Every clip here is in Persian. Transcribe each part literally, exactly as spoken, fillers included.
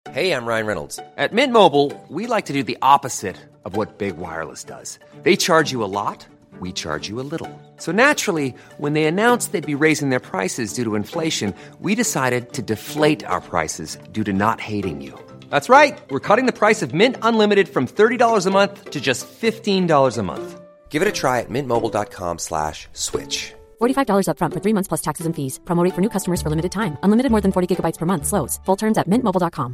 Hey, I'm Ryan Reynolds. At Mint Mobile, we like to do the opposite of what Big Wireless does. They charge you a lot, we charge you a little. So naturally, when they announced they'd be raising their prices due to inflation, we decided to deflate our prices due to not hating you. That's right. We're cutting the price of Mint Unlimited from thirty dollars a month to just fifteen dollars a month. Give it a try at mintmobile.com slash switch. forty-five dollars up front for three months plus taxes and fees. Promo rate for new customers for limited time. Unlimited more than forty gigabytes per month. Slows full terms at mint mobile dot com.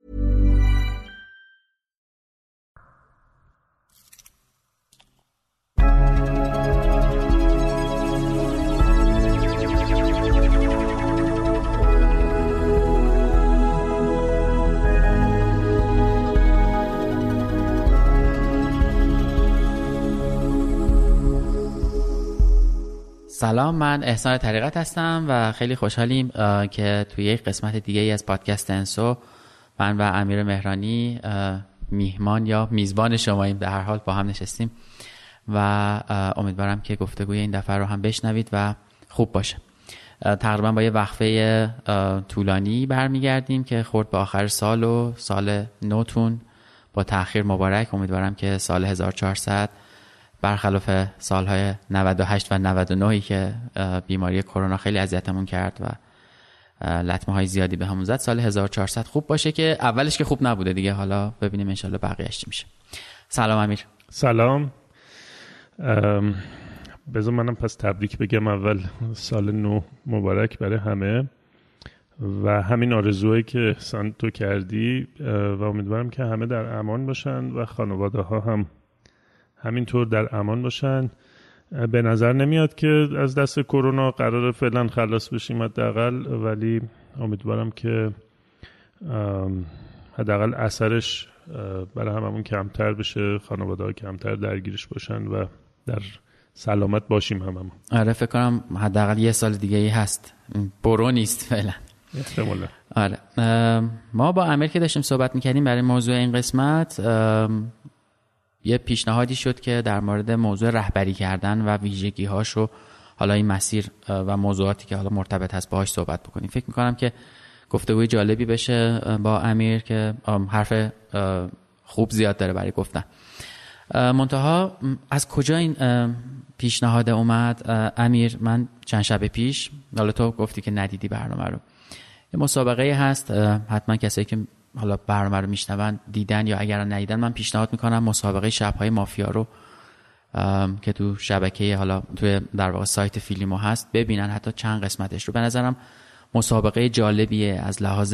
سلام، من احسان طریقت هستم و خیلی خوشحالیم که توی یک قسمت دیگه ای از پادکست انسو من و امیر مهرانی میهمان یا میزبان شماییم. در هر حال با هم نشستیم و امیدوارم که گفتگوی این دفعه رو هم بشنوید و خوب باشه. تقریبا با یه وقفه طولانی برمیگردیم که خورد به آخر سال و سال نوتون با تأخیر مبارک. امیدوارم که سال هزار و چهارصد برخلاف سالهای نود و هشت و نود و نه که بیماری کرونا خیلی اذیتمون کرد و لطمه های زیادی به همون زد، سال هزار و چهارصد خوب باشه که اولش که خوب نبوده دیگه. حالا ببینیم انشالله بقیه‌اش چی میشه. سلام امیر. سلام. بذار منم پس تبریک بگم اول. سال نو مبارک برای همه و همین آرزوهایی که احسان تو کردی و امیدوارم که همه در امان باشن و خانواده ها هم همینطور در امان باشن. به نظر نمیاد که از دست کرونا قراره فعلا خلاص بشیم حداقل، ولی امیدوارم که حداقل اثرش برای هممون کمتر بشه، خانواده ها کمتر درگیرش باشن و در سلامت باشیم هممون. آره فکر کنم حداقل یه سال دیگه ای هست، برو نیست فعلا احتمالا. آره ما با امیر که داشتیم صحبت میکردیم برای موضوع این قسمت، یه پیشنهادی شد که در مورد موضوع رهبری کردن و ویژگی‌هاش و حالا این مسیر و موضوعاتی که حالا مرتبط هست باهاش صحبت بکنیم. فکر می‌کنم که گفتگوی جالبی بشه با امیر که حرف خوب زیاد داره برای گفتن. منتها از کجا این پیشنهاد اومد امیر؟ من چند شب پیش، حالا تو گفتی که ندیدی برنامه رو، یه مسابقه هست، حتما کسایی که حالا برنامه رو میشنون دیدن یا اگر ندیدن، من پیشنهاد میکنم مسابقه شب‌های مافیا رو که تو شبکه حالا توی در واقع سایت فیلمو هست ببینن، حتی چند قسمتش رو. به نظرم مسابقه جالبیه از لحاظ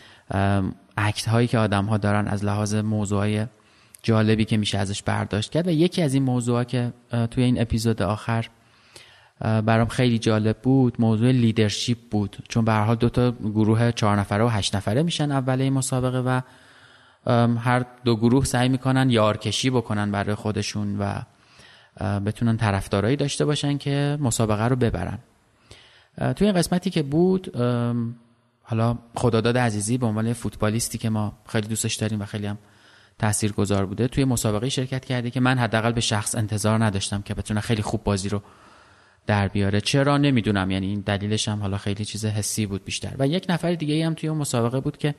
اکت هایی که آدم ها دارن، از لحاظ موضوعای جالبی که میشه ازش برداشت کرد. و یکی از این موضوعا که توی این اپیزود آخر برام خیلی جالب بود موضوع لیدرشپ بود، چون به هر حال دو تا گروه چهار نفره و هشت نفره میشن اول این مسابقه و هر دو گروه سعی میکنن یارکشی بکنن برای خودشون و بتونن طرفدارایی داشته باشن که مسابقه رو ببرن. توی این قسمتی که بود، حالا خداداد عزیزی به عنوان فوتبالیستی که ما خیلی دوستش داریم و خیلی هم تاثیرگذار بوده، توی مسابقه شرکت کرده که من حداقل به شخص انتظار نداشتم که بتونه خیلی خوب بازی رو در بیاره. چرا نمیدونم، یعنی این دلیلش هم حالا خیلی چیز حسی بود بیشتر. و یک نفر دیگه هم توی اون مسابقه بود که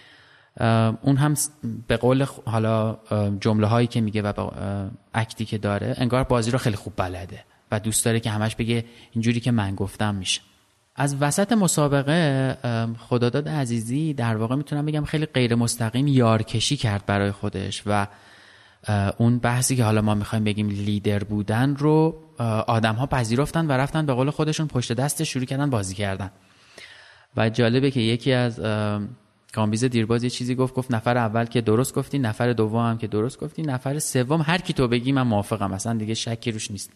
اون هم به قول حالا جمله هایی که میگه و اکتی که داره انگار بازی رو خیلی خوب بلده و دوست داره که همش بگه اینجوری که من گفتم میشه. از وسط مسابقه خداداد عزیزی در واقع میتونم بگم خیلی غیر مستقیم یارکشی کرد برای خودش و اون بحثی که حالا ما میخوایم بگیم لیدر بودن رو آدم ها پذیرفتن و رفتن به قول خودشون پشت دست شروع کردن بازی کردن. و جالبه که یکی از کامبیز دیرباز یه چیزی گفت گفت نفر اول که درست گفتی، نفر دوم هم که درست گفتی، نفر سوم هر کی تو بگی من موافقم، اصلا دیگه شکی روش نیست.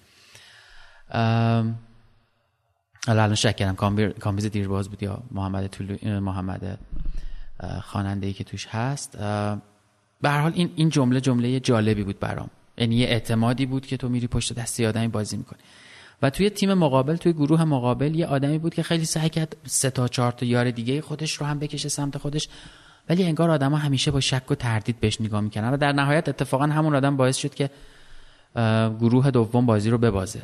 الان شک کردم کامبیز دیرباز بود یا محمد طلوعی، محمد خواننده‌ای که توش هست. به هر حال این این جمله جمله جالبی بود برام، یعنی یه اعتمادی بود که تو میری پشت دست یه آدمی بازی میکنی. و توی تیم مقابل، توی گروه مقابل یه آدمی بود که خیلی سعی کرد سه تا چهار تا یار دیگه خودش رو هم بکشه سمت خودش، ولی انگار آدما همیشه با شک و تردید بهش نگاه میکنن و در نهایت اتفاقا همون آدم باعث شد که گروه دوم بازی رو ببازه.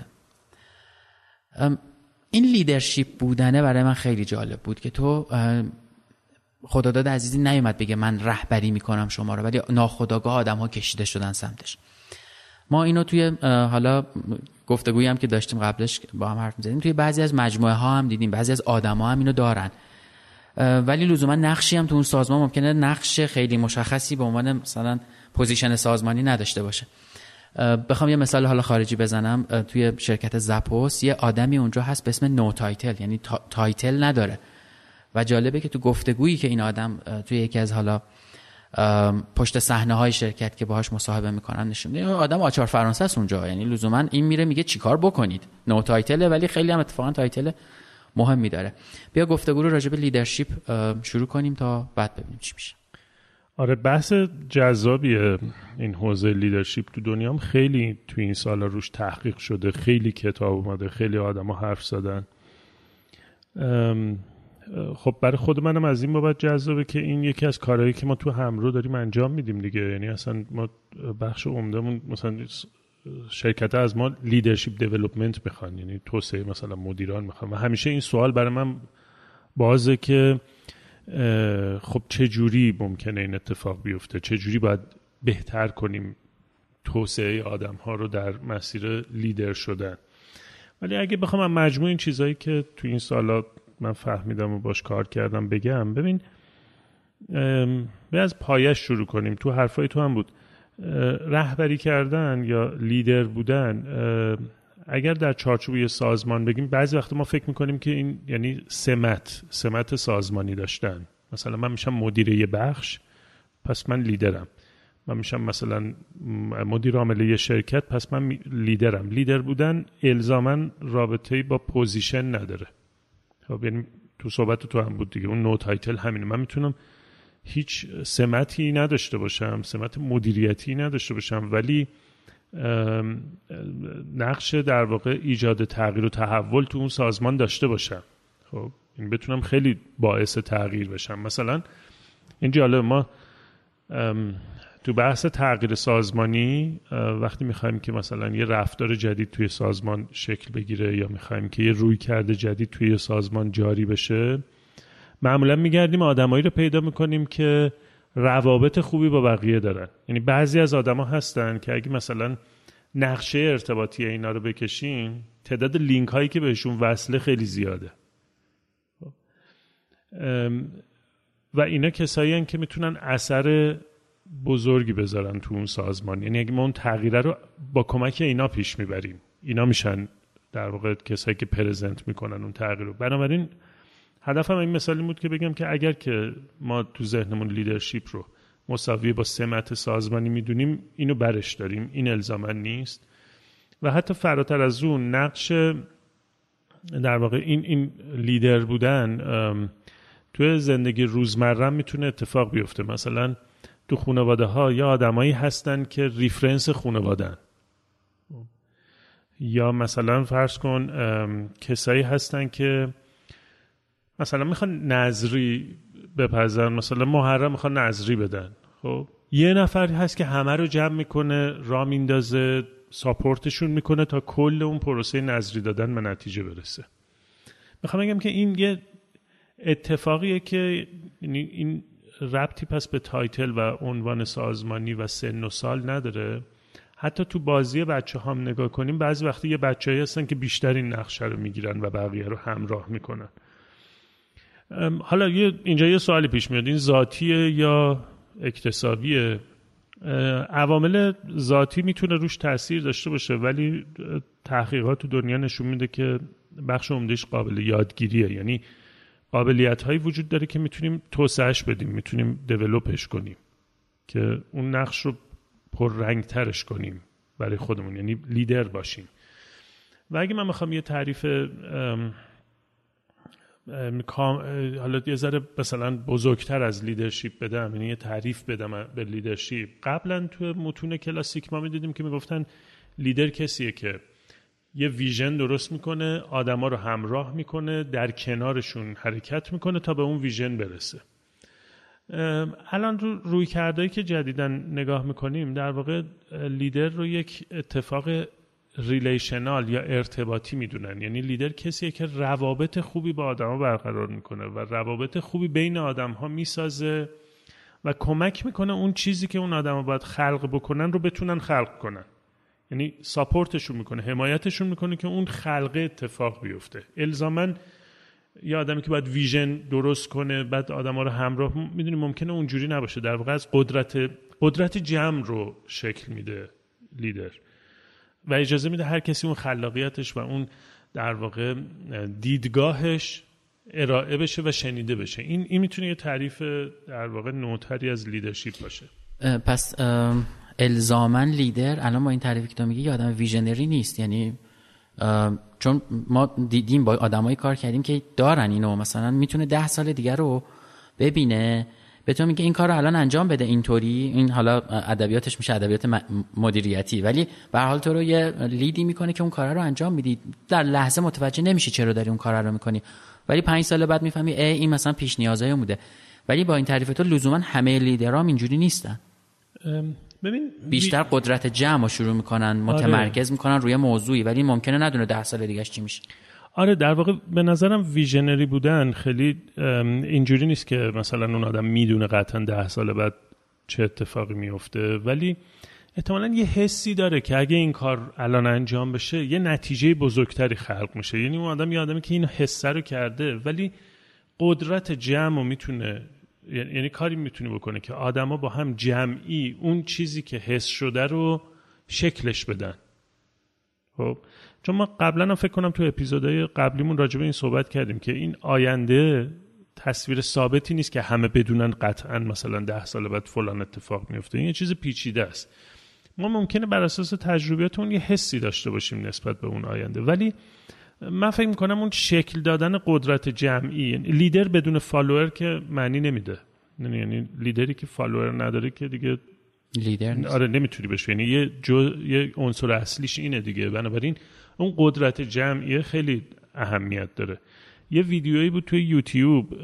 این لیدرشپ بودنه برای من خیلی جالب بود که تو خداداد عزیزی نیومد بگه من رهبری میکنم شما رو، ولی ناخودآگاه آدم‌ها کشیده شدن سمتش. ما اینو توی حالا گفتگویی هم که داشتیم قبلش با هم حرف می‌زدیم، توی بعضی از مجموعه ها هم دیدیم، بعضی از آدم‌ها هم اینو دارن، ولی لزوما نقشی هم تو اون سازمان ممکنه نقش خیلی مشخصی به عنوان مثلا پوزیشن سازمانی نداشته باشه. بخوام یه مثال حالا خارجی بزنم، توی شرکت زاپوس یه آدمی اونجا هست به اسم نو تایتل، یعنی تا، تایتل نداره. و جالبه که تو گفتگویی که این آدم توی یکی از حالا پشت صحنه های شرکت که باهاش مصاحبه میکنن نشون میده آدم آچار فرانسه است اونجا، یعنی لزوما این میره میگه چیکار بکنید، نو تایتله ولی خیلی هم اتفاقا تایتل مهمی داره. بیا گفتگو رو راجع به لیدرشپ شروع کنیم تا بعد ببینیم چی میشه. آره بحث جذابیه این حوزه لیدرشپ، تو دنیا هم خیلی تو این سالا روش تحقیق شده، خیلی کتاب اومده، خیلی آدما حرف زدن. خب برای خود منم از این بابت جذابه که این یکی از کارهایی که ما تو همرو داریم انجام میدیم دیگه. یعنی اصلا ما بخش عمدهمون مثلا شرکت ها از ما لیدرشپ دیولپمنت میخوان، یعنی توسعه مثلا مدیران میخوان. و همیشه این سوال برای من بازه که خب چه جوری ممکنه این اتفاق بیفته، چه جوری باید بهتر کنیم توسعه آدم ها رو در مسیر لیدر شدن. ولی اگه بخوام مجموع این چیزایی که تو این سالا من فهمیدم و باش کار کردم بگم، ببین به از پایش شروع کنیم. تو حرفای تو هم بود رهبری کردن یا لیدر بودن. اگر در چارچوب یه سازمان بگیم، بعضی وقت ما فکر میکنیم که این یعنی سمت سمت سازمانی داشتن. مثلا من میشم مدیر یه بخش پس من لیدرم، من میشم مثلا مدیر عامل یه شرکت پس من لیدرم. لیدر بودن الزاماً رابطه‌ای با پوزیشن نداره. خب یعنی تو صحبت تو هم بود دیگه، اون نو تایتل همینه. من میتونم هیچ سمتی نداشته باشم، سمت مدیریتی نداشته باشم، ولی نقش در واقع ایجاد تغییر و تحول تو اون سازمان داشته باشم. خب این بتونم خیلی باعث تغییر بشم. مثلا این جالب، ما تو بحث تغییر سازمانی وقتی میخوایم که مثلا یه رفتار جدید توی سازمان شکل بگیره یا میخوایم که یه رویکرد جدید توی سازمان جاری بشه، معمولا میگردیم آدمایی رو پیدا میکنیم که روابط خوبی با بقیه دارن. یعنی بعضی از آدما هستن که اگه مثلا نقشه ارتباطی اینا رو بکشین، تعداد لینک هایی که بهشون وصله خیلی زیاده. و اینا کسایی هستن که میتونن اثر بزرگی بذارن تو اون سازمان. یعنی اگه ما اون تغییره رو با کمک اینا پیش میبریم، اینا میشن در واقع کسایی که پرزنت میکنن اون تغییر رو. بنابراین هدفم این مثالی بود که بگم که اگر که ما تو ذهنمون لیدرشپ رو مساوی با سمت سازمانی میدونیم، اینو برش داریم، این الزاما نیست. و حتی فراتر از اون نقش در واقع این این لیدر بودن تو زندگی روزمره میتونه اتفاق بیفته. مثلا تو خانواده ها یا آدمایی هستن که ریفرنس خانواده‌ان، یا مثلا فرض کن کسایی هستن که مثلا میخوان نظری بپزن، مثلا محرم میخوان نظری بدن. خب یه نفر هست که همه رو جمع میکنه، را میندازه، ساپورتشون میکنه تا کل اون پروسه نظری دادن به نتیجه برسه. میخوام بگم که این یه اتفاقیه که این ربطی پس به تایتل و عنوان سازمانی و سن و سال نداره. حتی تو بازی بچه هم نگاه کنیم، بعضی وقتی یه بچه‌ای هستن که بیشتر این نقشه رو میگیرن و بقیه رو همراه میکنن. حالا یه اینجا یه سوالی پیش میاد، این ذاتیه یا اکتسابیه؟ عوامل ذاتی میتونه روش تأثیر داشته باشه، ولی تحقیقات تو دنیا نشون میده که بخش عمدهش قابل یادگیریه. یعنی قابلیت هایی وجود داره که میتونیم توسعهش بدیم، میتونیم دیولوپش کنیم که اون نقش رو پررنگ ترش کنیم برای خودمون، یعنی لیدر باشیم. و اگه من میخوام یه تعریف حالا یه ذره مثلا بزرگتر از لیدرشپ بدم، یعنی یه تعریف بدم به لیدرشپ، قبلا تو متون کلاسیک ما میدیدیم که میگفتن لیدر کسیه که یه ویژن درست میکنه، آدما رو همراه میکنه، در کنارشون حرکت میکنه تا به اون ویژن برسه. الان رو روی کردهایی که جدیدن نگاه میکنیم، در واقع لیدر رو یک اتفاق ریلیشنال یا ارتباطی میدونن. یعنی لیدر کسیه که روابط خوبی با آدما برقرار میکنه و روابط خوبی بین آدم‌ها میسازه و کمک میکنه اون چیزی که اون آدما باید خلق بکنن رو بتونن خلق کنن. یعنی ساپورتشون میکنه، حمایتشون میکنه که اون خلقه اتفاق بیفته. الزاماً یه آدمی که باید ویژن درست کنه بعد آدما رو همراه، میدونی ممکنه اونجوری نباشه. در واقع از قدرت قدرت جمع رو شکل میده لیدر و اجازه میده هر کسی اون خلاقیتش و اون در واقع دیدگاهش ارائه بشه و شنیده بشه. این این میتونه یه تعریف در واقع نوتری از لیدرشپ باشه. پس الزاماً لیدر الان با این تعریفی که تو میگی یه آدم ویژنری نیست. یعنی چون ما دیدیم با آدمایی کار کردیم که دارن اینو، مثلا میتونه ده سال دیگر رو ببینه به تو میگه این کار رو الان انجام بده اینطوری، این حالا ادبیاتش میشه ادبیات مدیریتی، ولی به هر حال تو رو یه لیدی میکنه که اون کارا رو انجام میدی. در لحظه متوجه نمیشی چرا داری اون کارا رو میکنی، ولی پنج سال بعد میفهمی ای این مثلا پیش نیازای بوده. ولی با این تعریف تو لزوما همه لیدرام اینجوری نیستن. ببین بیشتر بی... قدرت جمع رو شروع میکنن، متمرکز میکنن روی موضوعی، ولی ممکنه ندونه ده سال دیگه‌اش چی میشه. آره در واقع به نظرم ویژنری بودن خیلی اینجوری نیست که مثلا اون آدم میدونه قطعا ده سال بعد چه اتفاقی میفته، ولی احتمالاً یه حسی داره که اگه این کار الان انجام بشه یه نتیجه بزرگتری خلق میشه. یعنی اون آدم یه آدمی که این حس رو کرده ولی قدرت جمع رو میتونه، یعنی کاری میتونه بکنه که آدما با هم جمعی اون چیزی که حس شده رو شکلش بدن. خب چون ما قبلا هم فکر کنم تو اپیزودهای قبلیمون راجع به این صحبت کردیم که این آینده تصویر ثابتی نیست که همه بدونن قطعا مثلا ده سال بعد فلان اتفاق میفته. این یه چیز پیچیده است. ما ممکنه بر اساس تجربیاتمون یه حسی داشته باشیم نسبت به اون آینده، ولی من فکر میکنم اون شکل دادن قدرت جمعی، یعنی لیدر بدون فالوور که معنی نمیده. یعنی لیدری که فالوور نداره که دیگه لیدر نیست. آره نمیتونی بشه. یعنی یه جو یه عنصر اصلیش اینه دیگه. بنابراین اون قدرت جمعی خیلی اهمیت داره. یه ویدیویی بود توی یوتیوب،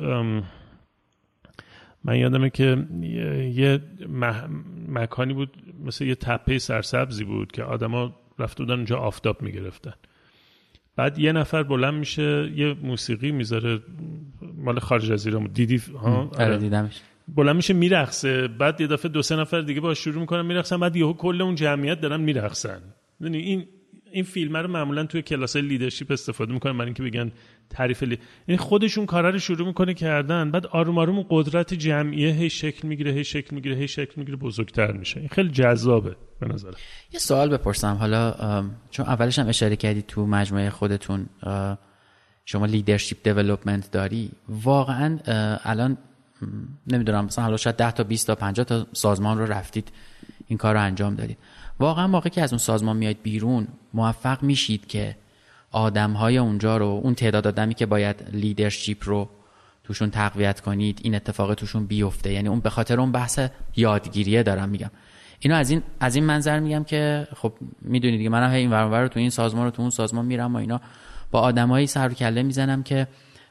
من یادمه که یه مکانی بود مثل یه تپه سرسبزی بود که آدما رفته بودن اونجا آفتاب میگرفتن. بعد یه نفر بلند میشه یه موسیقی میذاره، مال خارج از ایران، دیدی ها؟ آره دیدمش. بلند میشه میرقصه، بعد یه دفعه دو سه نفر دیگه باهاش شروع میکنن میرقصن، بعد یهو کل اون جمعیت دارن میرقصن. یعنی این این فیلم رو معمولا توی کلاسای لیدرشپ استفاده میکنن برای اینکه بگن تعریف لی... یعنی خودشون کارا رو شروع میکنه کردن، بعد آروم آروم قدرت جمعیه هی شکل میگیره هی شکل میگیره هی شکل میگیره بزرگتر میشه. این خیلی جذابه به نظر. یه سوال بپرسم حالا، چون اولش هم اشاره کردی تو مجموعه خودتون شما لیدرشپ دیولپمنت داری، واقعا الان نمیدونم مثلا حالا شاید ده تا بیست تا پنجاه تا سازمان رو رفتید این کار رو انجام دادید، واقعا موقعی که از اون سازمان میاید بیرون موفق میشید که آدم‌های اونجا رو، اون تعداد آدمی که باید لیدرشپ رو توشون تقویت کنید، این اتفاق توشون بیفته؟ یعنی اون به خاطر اون بحث یادگیریه دارم میگم اینو، از این از این منظر میگم که خب میدونید دیگه منم این ور اونور رو تو این سازمان رو تو اون سازمان میرم و اینا با آدمایی سر و کله میزنم که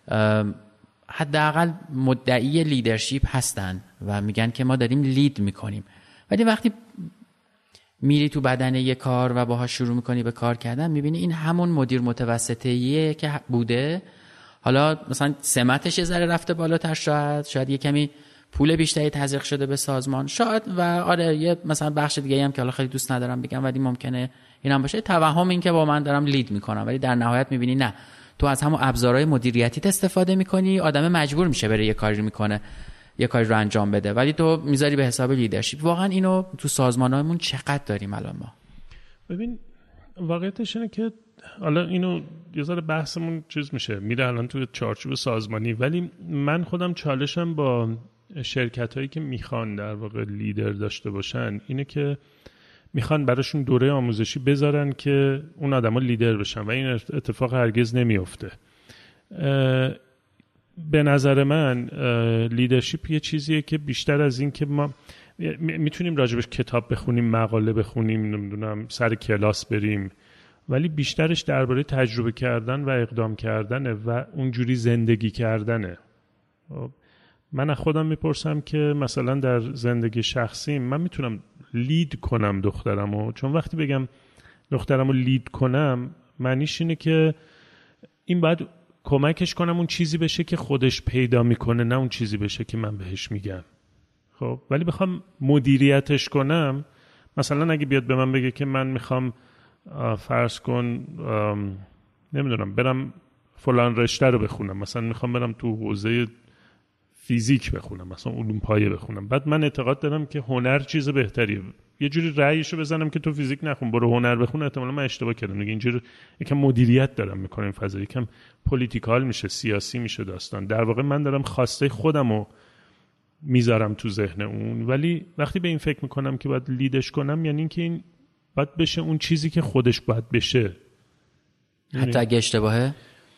حداقل مدعی لیدرشپ هستن و میگن که ما داریم لید میکنیم، ولی وقتی میری تو بدن یه کار و باهاش شروع میکنی به کار کردن میبینی این همون مدیر متوسطه‌ایه که بوده، حالا مثلا سمتش یه ذره رفته بالاتر، شاید شاید یه کمی پول بیشتری تزریق شده به سازمان، شاید و آره یه مثلا بخش دیگه هم که حالا خیلی دوست ندارم بگم ولی ممکنه اینم باشه، توهم این که با من دارم لید میکنم، ولی در نهایت میبینی نه، تو از همون ابزارهای مدیریتیت استفاده میکنی، آدم مجبور میشه بره یه کاری میکنه یه کاری رو انجام بده، ولی تو میذاری به حساب لیدرشپ. واقعا اینو تو سازمانامون چقدر داریم الان ما؟ ببین واقعیتش اینه که حالا اینو یه ذره بحثمون چیز میشه میره الان تو چارچوب سازمانی، ولی من خودم چالشم با شرکتایی که میخوان در واقع لیدر داشته باشن اینه که میخوان براشون دوره آموزشی بذارن که اون آدما لیدر بشن و این اتفاق هرگز نمیفته. به نظر من لیدرشپ یه چیزیه که بیشتر از این که ما میتونیم راجبش کتاب بخونیم، مقاله بخونیم، نمیدونم سر کلاس بریم، ولی بیشترش درباره تجربه کردن و اقدام کردنه و اونجوری زندگی کردنه. من از خودم میپرسم که مثلا در زندگی شخصیم من میتونم لید کنم دخترمو، چون وقتی بگم دخترم رو لید کنم معنیش اینه که این باید کمکش کنم اون چیزی بشه که خودش پیدا میکنه، نه اون چیزی بشه که من بهش میگم. خب ولی بخوام مدیریتش کنم، مثلا اگه بیاد به من بگه که من میخوام فرض کن نمیدونم برم فلان رشته رو بخونم، مثلا میخوام برم تو حوزه فیزیک بخونم، مثلا علوم پایه بخونم، بعد من اعتقاد دارم که هنر چیز بهتریه، یه جوری رأیشو بزنم که تو فیزیک نخون برو هنر بخون، احتمالاً من اشتباه کردم دیگه. اینجوری یکم مدیریت دارم میکنم این فضا، یکم پولیتیکال میشه، سیاسی میشه داستان. در واقع من دارم خواسته خودمو میذارم تو ذهن اون، ولی وقتی به این فکر میکنم که باید لیدش کنم، یعنی اینکه این باید بشه اون چیزی که خودش باید بشه، حتی اگه اشتباهه.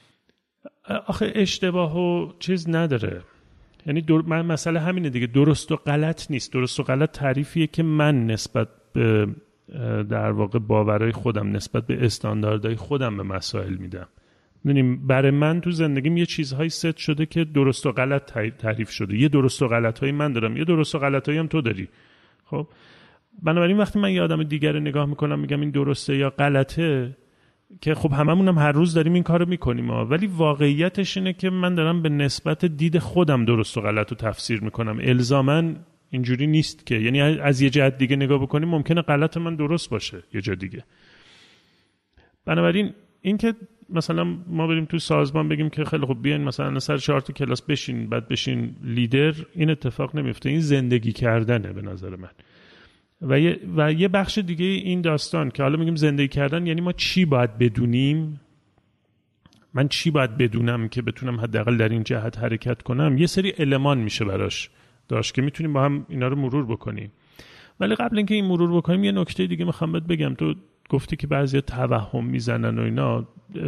آخه اشتباه و چیز نداره، یعنی در... من مسئله همینه دیگه، درست و غلط نیست. درست و غلط تعریفیه که من نسبت به در واقع باورهای خودم، نسبت به استانداردهای خودم به مسائل میدم. میدونیم برای من تو زندگیم یه چیزهایی ست شده که درست و غلط تعریف شده، یه درست و غلطهایی من دارم، یه درست و غلطهایی هم تو داری. خب بنابراین وقتی من یه آدم دیگر رو نگاه میکنم میگم این درسته یا غلطه، که خب هممون هم هر روز داریم این کارو میکنیم ها، ولی واقعیتش اینه که من دارم به نسبت دید خودم درست و غلط رو تفسیر میکنم. الزاماً اینجوری نیست که، یعنی از یه جهت دیگه نگاه بکنیم ممکنه غلط من درست باشه یه جا دیگه. بنابراین این که مثلا ما بریم تو سازمان بگیم که خیلی خوب بیاین مثلا سر چهار تا کلاس بشین بعد بشین لیدر، این اتفاق نمیفته. این زندگی کردنه به نظر من. و یه, و یه بخش دیگه این داستان که حالا میگیم زندگی کردن، یعنی ما چی باید بدونیم، من چی باید بدونم که بتونم حداقل در این جهت حرکت کنم، یه سری المان میشه براش داشت که میتونیم با هم اینا رو مرور بکنیم. ولی قبل اینکه این مرور بکنیم یه نکته دیگه میخوام بهت بگم. تو گفتی که بعضیا توهم میزنن و اینا،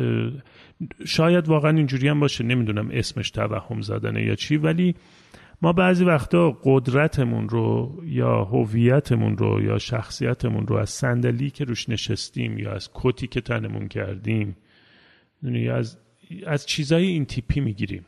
شاید واقعا اینجوری هم باشه، نمیدونم اسمش توهم زدنه یا چی، ولی ما بعضی وقتا قدرتمون رو یا هویتمون رو یا شخصیتمون رو از صندلی که روش نشستیم یا از کتی که تنمون کردیم یا از از چیزای این تیپی میگیریم.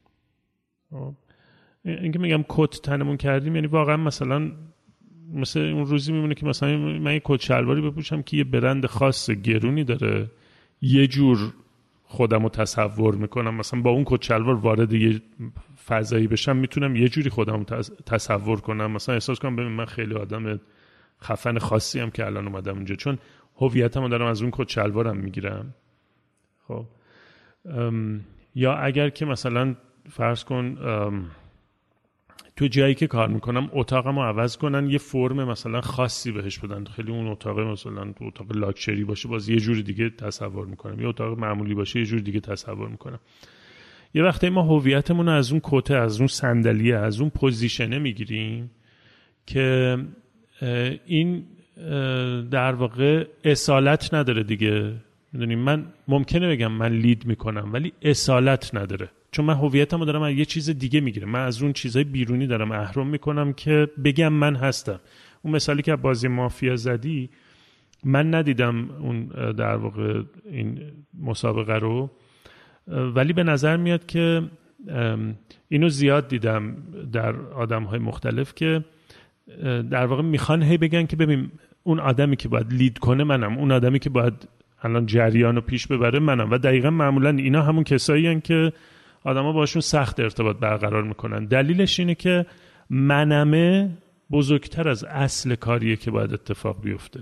اینکه میگم کت تنمون کردیم یعنی واقعا مثلا مثل اون روزی میمونه که مثلا من یه کت شلواری بپوشم که یه برند خاص گرونی داره، یه جور خودم رو تصور میکنم، مثلا با اون کت شلوار وارد یه فضایی بشم میتونم یه جوری خودم رو تصور کنم، مثلا احساس کنم ببین من خیلی آدم خفن خاصی هم که الان اومدم اینجا، چون هویتمو دارم از اون کت شلوارم میگیرم. خب یا اگر که مثلا فرض کن تو جایی که کار میکنم اتاقمو عوض کنن، یه فرم مثلا خاصی بهش بدن، خیلی اون اتاق مثلا تو اتاق لاکچری باشه باز یه جوری دیگه تصور میکنم، یه اتاق معمولی باشه یه جوری دیگه تصور میکنم. یه وقتی ما هویتمون از اون کته، از اون صندلیه، از اون پوزیشنه میگیریم که این در واقع اصالت نداره دیگه. میدونیم من ممکنه بگم من لید میکنم ولی اصالت نداره، چون من هویتمو دارم از یه چیز دیگه میگیرم، من از اون چیزای بیرونی دارم اهرم میکنم که بگم من هستم. اون مثالی که بازی مافیا زدی، من ندیدم اون در واقع این مسابقه رو، ولی به نظر میاد که اینو زیاد دیدم در آدم‌های مختلف که در واقع میخوان هی بگن که ببین اون آدمی که باید لید کنه منم، اون آدمی که باید الان جریانو پیش ببره منم. و دقیقاً معمولاً اینا همون کسایی هستن که آدما باشون سخت ارتباط برقرار میکنن. دلیلش اینه که منمه بزرگتر از اصل کاریه که باید اتفاق بیفته.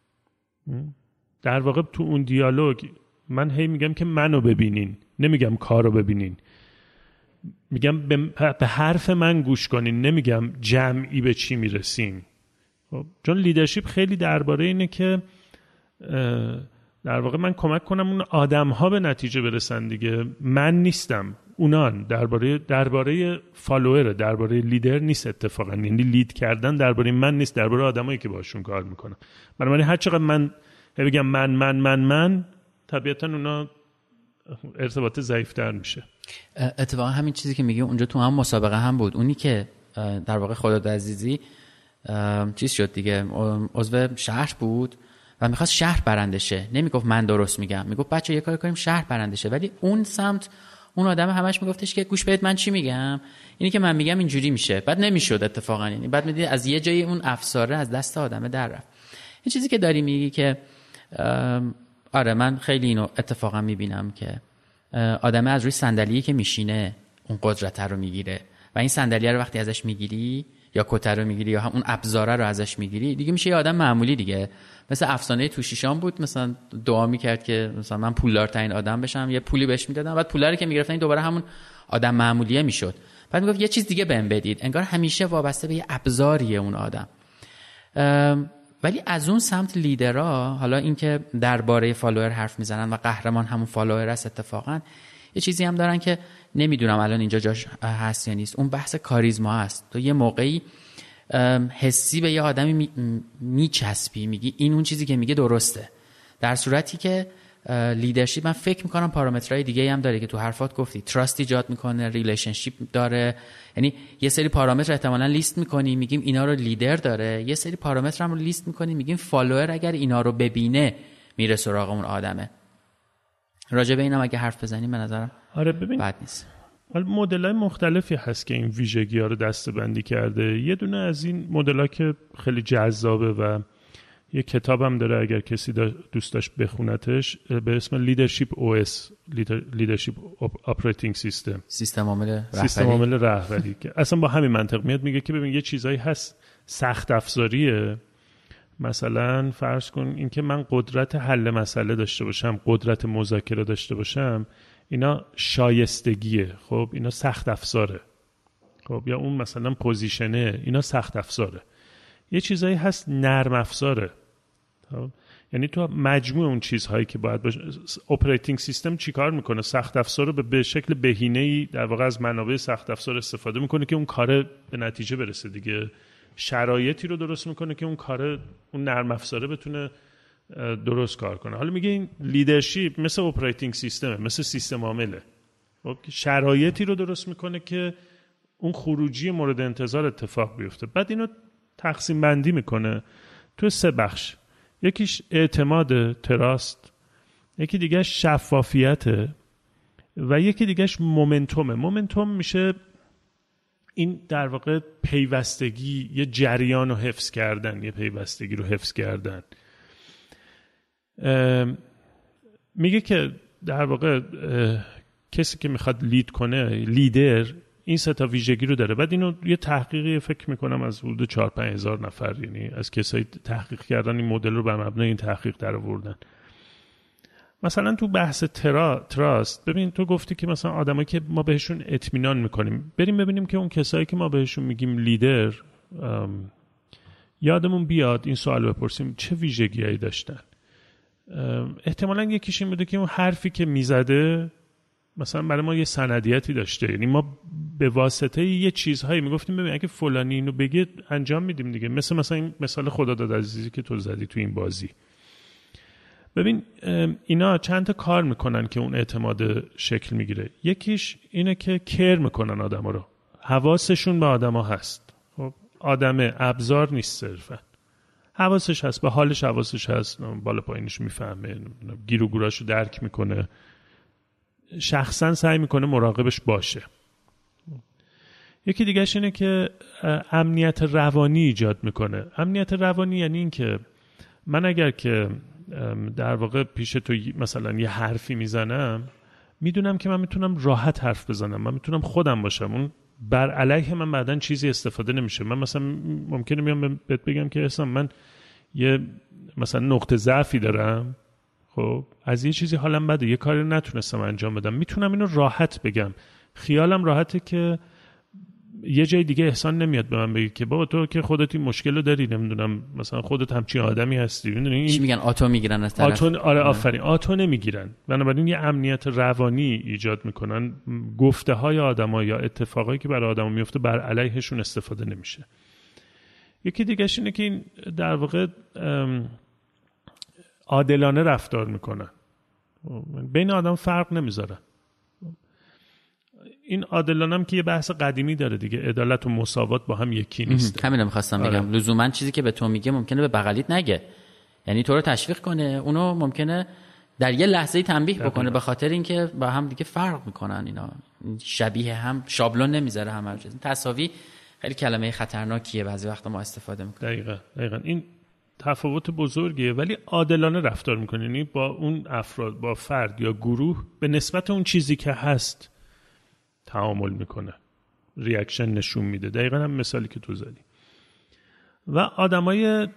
در واقع تو اون دیالوگ من هی میگم که منو ببینین، نمیگم کارو ببینین، میگم به حرف من گوش کنین، نمیگم جمعی به چی میرسیم. خب چون لیدرشپ خیلی درباره اینه که در واقع من کمک کنم اون آدم‌ها به نتیجه برسن دیگه، من نیستم، اونان. درباره درباره فالوور، درباره لیدر نیست اتفاقا، یعنی لید کردن درباره من نیست، درباره آدمایی که باشون کار میکنم. بنابراین هر چقدر من بگم من من من من طبیعتا اونا ارتباط ضعیف‌تر میشه. اتفاقا همین چیزی که میگی اونجا تو هم مسابقه هم بود، اونی که در واقع خداداد عزیزی چیز شد دیگه، عضو شهر بود و میخواست شهر برنده شه، نمیگفت من درست میگم، میگفت بچه یه کاری کنیم شهر برنده شه، ولی اون سمت اون آدم همش میگفتش که گوش بدید من چی میگم، اینی که من میگم اینجوری میشه، بعد نمیشد اتفاقا. یعنی بعد میدید از یه جایی اون افساره از دست آدمه در رفت. این چیزی که داری میگی که آره من خیلی اینو اتفاقا میبینم که آدم از روی صندلی که میشینه اون قدرت رو میگیره و این صندلی رو وقتی ازش میگیری یا کتر رو میگیری یا اون ابزاره رو ازش میگیری دیگه میشه یه آدم معمولی دیگه. مثل افسانه توشیشان بود، مثلا دعا میکرد که مثلا من پولدارترین آدم بشم، یه پولی بهش میدادن، بعد پولا رو که میگرفتن این دوباره همون آدم معمولیه میشد. بعد میگفت یه چیز دیگه بهم بدید. انگار همیشه وابسته به یه ابزاریه اون آدم. ولی از اون سمت لیدرها، حالا اینکه درباره فالوور حرف میزنن و قهرمان همون فالوور است، اتفاقا یه چیزی هم دارن که نمیدونم الان اینجا جاش هست یا نیست، اون بحث کاریزما هست. تو یه موقعی حسی به یه آدمی میچسبی، میگی این اون چیزی که میگه درسته، در صورتی که لیدرشپ من فکر میکنم پارامترهای دیگه هم داره که تو حرفات گفتی، تراست ایجاد میکنه، ریلیشنشیپ داره، یعنی یه سری پارامتر احتمالاً لیست میکنی میگیم اینا رو لیدر داره، یه سری پارامتر هم رو لیست میکنی میگیم فالوور اگر اینا رو ببینه میره سراغ اون آدمه. راجع به اینم اگه حرف بزنیم به نظرم آره ببین بد نیست. مدل‌های مختلفی هست که این ویژگی‌ها رو دسته‌بندی کرده. یه دونه از این مدل‌ها که خیلی جذابه و یه کتابم داره اگر کسی دوست داشت بخونتش، به اسم لیدرشپ او اس، لیدرشپ اپراتینگ سیستم، سیستم عامل رهبری. سیستم عامل رهبری که اصلا با همین منطق میاد، میگه که ببین یه چیزایی هست سخت افزاریه، مثلا فرض کن اینکه من قدرت حل مسئله داشته باشم، قدرت مذاکره داشته باشم، اینا شایستگیه، خب اینا سخت افزاره، خب یا اون مثلا پوزیشنه، اینا سخت افزاره. یه چیزایی هست نرم افزاره، خب یعنی تو مجموع اون چیزهایی که باید باشه. اپراتینگ سیستم چیکار میکنه؟ سخت افزار رو به شکل بهینه‌ای در واقع از منابع سخت افزار استفاده میکنه که اون کار به نتیجه برسه دیگه، شرایطی رو درست میکنه که اون کار اون نرم افزاره بتونه درست کار کنه. حالا میگه این لیدرشپ مثل اپراتینگ سیستمه، مثل سیستم عامله، خب شرایطی رو درست میکنه که اون خروجی مورد انتظار اتفاق بیفته. بعد اینو تقسیم بندی میکنه تو سه بخش، یکیش اعتماد، تراست، یکی دیگه شفافیته و یکی دیگهش مومنتومه. مومنتوم میشه این در واقع پیوستگی، یه جریان رو حفظ کردن، یه پیوستگی رو حفظ کردن. میگه که در واقع کسی که میخواد لید کنه، لیدر، این سه تا ویژگی رو داره. بعد اینو یه تحقیقی فکر میکنم از حدود چهار پنج هزار نفر، یعنی از کسایی تحقیق کردن این مدل رو بر مبنای این تحقیق در آوردن. مثلا تو بحث ترا، تراست، ببین تو گفتی که مثلا آدمایی که ما بهشون اطمینان میکنیم، بریم ببینیم که اون کسایی که ما بهشون میگیم لیدر، یادمون بیاد این سوال بپرسیم چه ویژگیایی داشتن. احتمالاً یکیش این بوده که اون حرفی که میزده مثلا برای ما یه سندیتی داشته، یعنی ما به واسطه یه چیزهایی میگفتیم ببین اگه فلانی اینو بگه انجام میدیم دیگه. مثل مثلا این مثال خداداد عزیزی که تو زدی تو این بازی. ببین اینا چند تا کار میکنن که اون اعتماد شکل میگیره. یکیش اینه که کیر میکنن آدما رو، حواسشون به آدما هست. خب آدم ابزار نیست، صرفا حواسش هست، به حالش حواسش هست، بالا پایینش میفهمه، گیر و گوراشو درک میکنه، شخصا سعی میکنه مراقبش باشه. یکی دیگهش اینه که امنیت روانی ایجاد میکنه. امنیت روانی یعنی این که من اگر که در واقع پیش تو مثلا یه حرفی میزنم، میدونم که من میتونم راحت حرف بزنم، من میتونم خودم باشم، اون بر علیه من بعدن چیزی استفاده نمیشه. من مثلا ممکنه میام بهت بگم که اصلا من یه مثلا نقطه ضعفی دارم، خب از یه چیزی حالم بده، یه کاری نتونستم انجام بدم، میتونم اینو راحت بگم، خیالم راحته که یه جای دیگه احسان نمیاد به من بگی که بابا تو که خودت این مشکلو داری، نمیدونم مثلا خودت همچین آدمی هستی، میدونی چی میگن، آتو میگیرن از طرف آتو. آره آفرین، آتو نمیگیرن. بنابراین یه امنیت روانی ایجاد میکنن، گفته های آدما یا اتفاقایی که برای آدما میفته بر علیهشون استفاده نمیشه. یکی دیگهش اینه که این در واقع عادلانه رفتار میکنن، بین آدم فرق نمیذارن. این عادلانه هم که یه بحث قدیمی داره دیگه، عدالت و مساوات با هم یکی نیست. همین رو می‌خواستم بگم. آره. لزوما چیزی که به تو میگه ممکنه به بغلیت نگه، یعنی تو رو تشویق کنه، اونو ممکنه در یه لحظه‌ای تنبیه بکنه، به خاطر اینکه با هم دیگه فرق میکنن، اینا شبیه هم، شابلون نمیذاره همه چیز. تساوی خیلی کلمه خطرناکیه، بعضی وقتا ما استفاده میکنیم. دقیقاً دقیقاً این تفاوت بزرگیه، ولی عادلانه رفتار میکنه. یعنی با اون افراد، با فرد یا گروه به نسبت اون چیزی که هست تعامل میکنه، ریاکشن نشون میده. دقیقا هم مثالی که تو زدی. و آدمای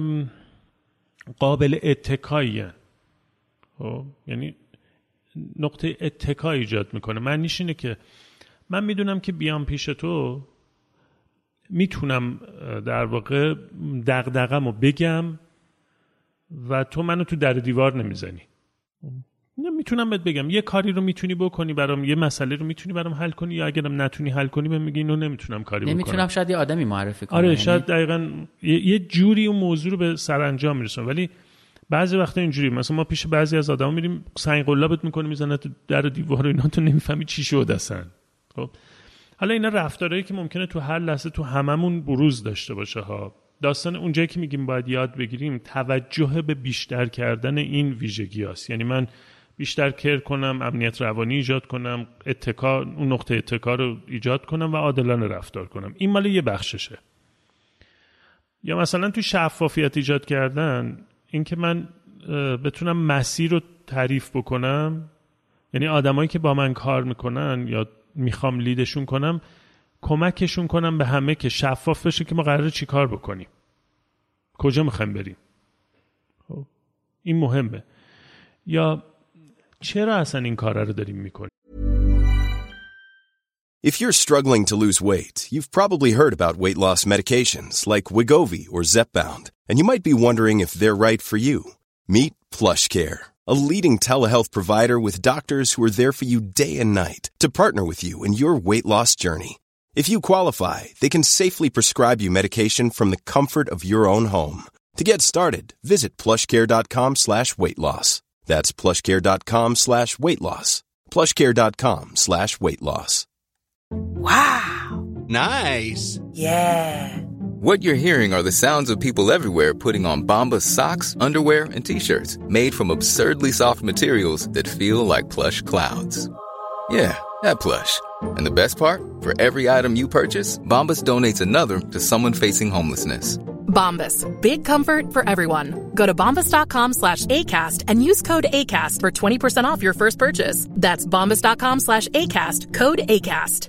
قابل اتکایی، یعنی نقطه اتکا ایجاد میکنه. معنیش اینه که من میدونم که بیام پیش تو میتونم در واقع دغدغه‌مو بگم و تو منو تو در دیوار نمیزنی. میتونم بهت بگم یه کاری رو میتونی بکنی برام، یه مسئله رو میتونی برام حل کنی، یا اگرم نتونی حل کنی بهم میگی اینو نمیتونم کاری بکنم. نمیتونم شاید یه آدمی معرفی کنم. آره یعنی... شاید دقیقاً یه, یه جوری اون موضوع رو به سرانجام میرسونم. ولی بعضی وقتا اینجوری، مثلا ما پیش بعضی از آدما میریم سنگ قلابت میکنه میزنه تو در دیوار و اینا، تو نمیفهمی چی شده اصلا. خب حالا اینا رفتارهایی که ممکنه تو هر لحظه تو هممون بروز داشته باشه ها. داستان اونجایی که میگیم باید یاد بگیریم توجه به بیشتر کردن این ویژگی هست. یعنی من بیشتر کیر کنم، امنیت روانی ایجاد کنم، اتکا، اون نقطه اتکا رو ایجاد کنم و عادلانه رفتار کنم. این مال یه بخششه. یا مثلا تو شفافیت ایجاد کردن، این که من بتونم مسیر رو تعریف بکنم، یعنی آدمایی که با من کار میکنن یا میخوام لیدشون کنم، کمکشون کنم به همه که شفاف بشه که ما قراره چی کار بکنیم، کجا میخوایم بریم. خب این مهمه. یا چرا اصلا این کار رو داریم میکنیم. If you're struggling to lose weight, you've probably heard about weight loss medications like Wegovy or Zepbound, and you might be wondering if they're right for you. Meet PlushCare, a leading telehealth provider with doctors who are there for you day and night to partner with you in your weight loss journey. If you qualify, they can safely prescribe you medication from the comfort of your own home. To get started, visit plushcare.com slash weight loss. That's plushcare.com slash weight loss. plushcare.com slash weight loss. Wow. Nice. Yeah. What you're hearing are the sounds of people everywhere putting on Bombas socks, underwear, and T-shirts made from absurdly soft materials that feel like plush clouds. Yeah, that plush. And the best part? For every item you purchase, Bombas donates another to someone facing homelessness. Bombas. Big comfort for everyone. Go to bombas.com slash ACAST and use code ACAST for twenty percent off your first purchase. That's bombas.com slash ACAST. Code ACAST.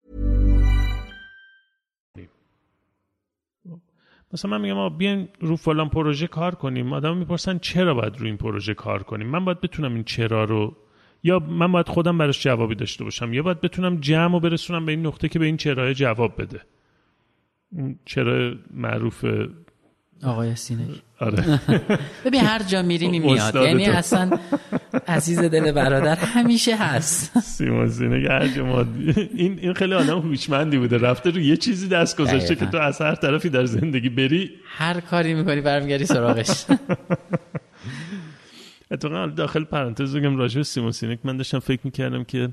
مثلا من میگم آقا بیاین رو فلان پروژه کار کنیم. آدم میپرسن چرا باید رو این پروژه کار کنیم. من باید بتونم این چرا رو، یا من باید خودم براش جوابی داشته باشم، یا باید بتونم جمع و برسونم به این نقطه که به این چرا جواب بده. اون چرا معروف آقای سینک. آره. ببین هر جا میریم میاد، یعنی اصلا عزیز دل برادر همیشه هست. سیمون سینک هر جا ما این این خیلی آدم هوشمندی بوده، رفته رو یه چیزی دست گذاشته که تو از هر طرفی در زندگی بری هر کاری میکنی برمیگردی سراغش. اتفاقا داخل پرانتز بگم راجع به سیمون سینک، من داشتم فکر میکردم که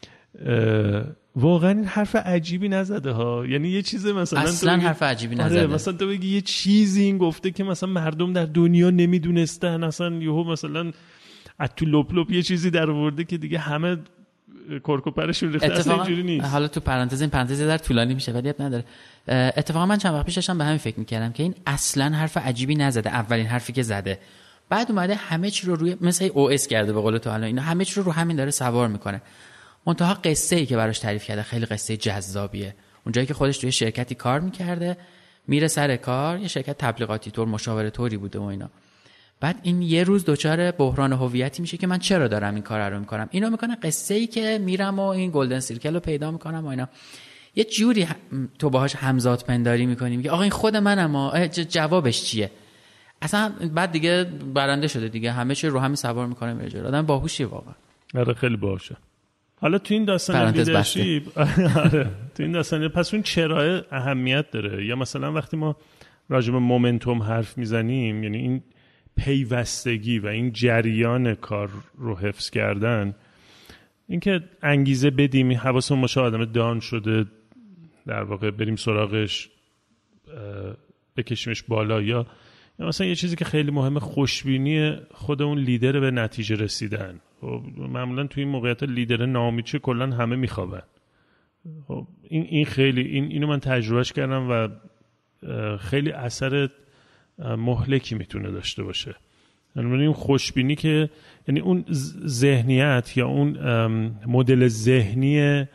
واقعا این حرف عجیبی نزده ها. یعنی یه چیز مثلا اصلا حرف عجیبی نزده. آره مثلا تو بگی یه چیزی این گفته که مثلا مردم در دنیا نمیدونستن، اصلا یهو مثلا اتو لپ لپ یه چیزی در آورده که دیگه همه کرکوپرشون ریخته. اصلا اینجوری نیست. حالا تو پرانتز این پرانتز در طولانی میشه ولی اب نداره. اتفاقا من چند وقت پیش داشتم به همین فکر میکردم که این اصلا حرف عجیبی نزده. اولین حرفی که زده، بعد اومده همه چی رو روی مثلا او اس کرده به قول تو، الان اینا همه چی رو رو همین داره سوار میکنه. منتها قصه ای که براش تعریف کرده خیلی قصه جذابیه. اونجایی که خودش توی شرکتی کار میکرده، میره سر کار، یه شرکت تبلیغاتی طور مشاوره طوری بوده و اینا. بعد این یه روز دچار بحران هویتی میشه که من چرا دارم این کارا رو میکنم. اینو میکنه قصه ای که میرم و این گلدن سیرکل رو پیدا میکنم و اینا. یه جوری تو باهاش همزاد پنداری میکنی، میگه آقا این خود منم، ها جوابش چیه؟ اصلا بعد دیگه برنده شده دیگه، همه چی رو همین سوار میکنه میره جلو. آدم باهوشیه واقعا. آره خیلی باهوشه. حالا تو این داستان لیدرشپ آره تو این داستان پس اون چرا اهمیت داره. یا مثلا وقتی ما راجع به مومنتوم حرف میزنیم، یعنی این پیوستگی و این جریان کار رو حفظ کردن، اینکه انگیزه بدیم، حواسمون باشه آدم دان شده در واقع بریم سراغش بکشیمش بالا. یا یا مثلا یه چیزی که خیلی مهمه، خوشبینی خود اون لیدر به نتیجه رسیدن. خب معمولا توی این موقعیت لیدر ناامید چه کلا همه میخوابن. خب این این خیلی این اینو من تجربهش کردم و خیلی اثر مهلکی میتونه داشته باشه. یعنی اون خوشبینی که یعنی اون ذهنیت یا اون مدل ذهنی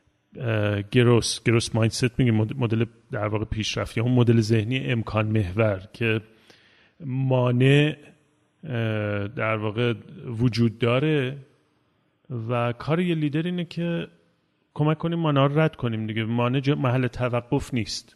گروس گروس مایندست میگه، مدل در واقع پیشرفت یا اون مدل ذهنی امکان محور که مانع در واقع وجود داره و کار یه لیدر اینه که کمک کنیم مانع رو رد کنیم دیگه. مانع محل توقف نیست.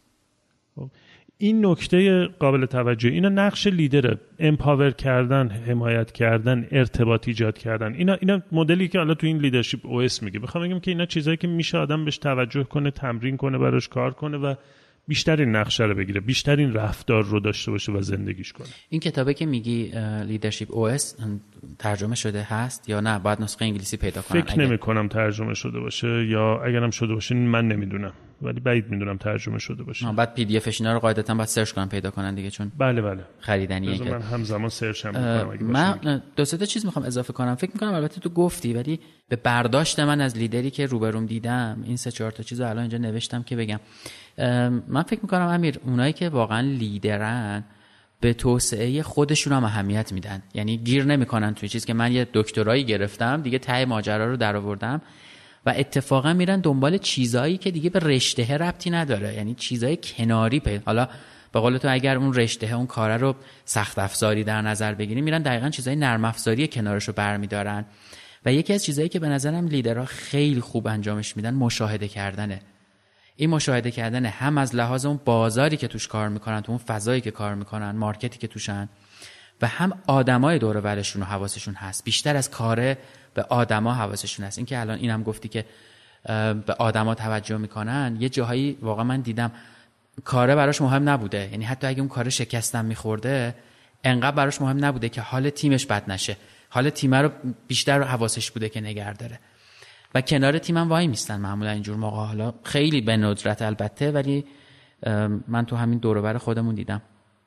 این نکته قابل توجه، اینا نقش لیدره، امپاور کردن، حمایت کردن، ارتباط ایجاد کردن. اینا اینا مدلی که حالا تو این لیدرشپ او اس میگه. بخوام بگم که اینا چیزایی که میشه آدم بهش توجه کنه، تمرین کنه، براش کار کنه و بیشتر این نقشه رو بگیره، بیشتر این رفتار رو داشته باشه و زندگیش کنه. این کتابی که میگی لیدرشپ او اس ترجمه شده هست یا نه؟ باید نسخه انگلیسی پیدا کنم. فکر نمی کنم ترجمه شده باشه، یا اگرم شده باشه من نمیدونم، ولی بعید میدونم ترجمه شده باشه. بعد پی دی افش اینا رو قاعدتا باید سرچ کنم پیدا کنن دیگه، چون بله بله خریدنیه. که من همزمان سرچ هم میکنم اگه من دو سه تا چیز میخوام اضافه کنم. فکر میکنم البته تو گفتی، ولی به برداشت من از لیدری که روبروم دیدم این سه چهار تا چیزو الان اینجا نوشتم که بگم. من فکر میکنم امیر، اونایی که واقعا لیدرن به توسعه خودشون هم اهمیت میدن. یعنی گیر نمیکنن توی چیز که من یه دکترایی گرفتم دیگه ته ماجرا رو درآوردم، و اتفاقا میرن دنبال چیزایی که دیگه به رشته ربطی نداره، یعنی چیزای کناری پیدا. حالا به قول تو اگر اون رشته اون کار رو سخت افزاری در نظر بگیریم، میرن دقیقاً چیزای نرم افزاری کنارش رو برمیدارن. و یکی از چیزایی که به نظرم لیدرها خیلی خوب انجامش میدن مشاهده کردنه. این مشاهده کردن هم از لحاظ اون بازاری که توش کار میکنن، تو اون فضایی که کار میکنن، مارکتی که توشن، و هم آدمای دور و برشون و حواسشون هست. بیشتر از کاره به آدما حواسشون هست. این که الان اینم گفتی که به آدما توجه میکنن، یه جاهایی واقعا من دیدم کاره براش مهم نبوده. یعنی حتی اگه اون کاره شکستم میخورده، انقدر براش مهم نبوده که حال تیمش بد نشه، حال تیم رو بیشتر حواسش بوده که نگه داره. و کنار تیمم وای میستن معمولا اینجور موقع. حالا خیلی به ندرت البته، ولی من تو همین دور و بر خودمون دیدم.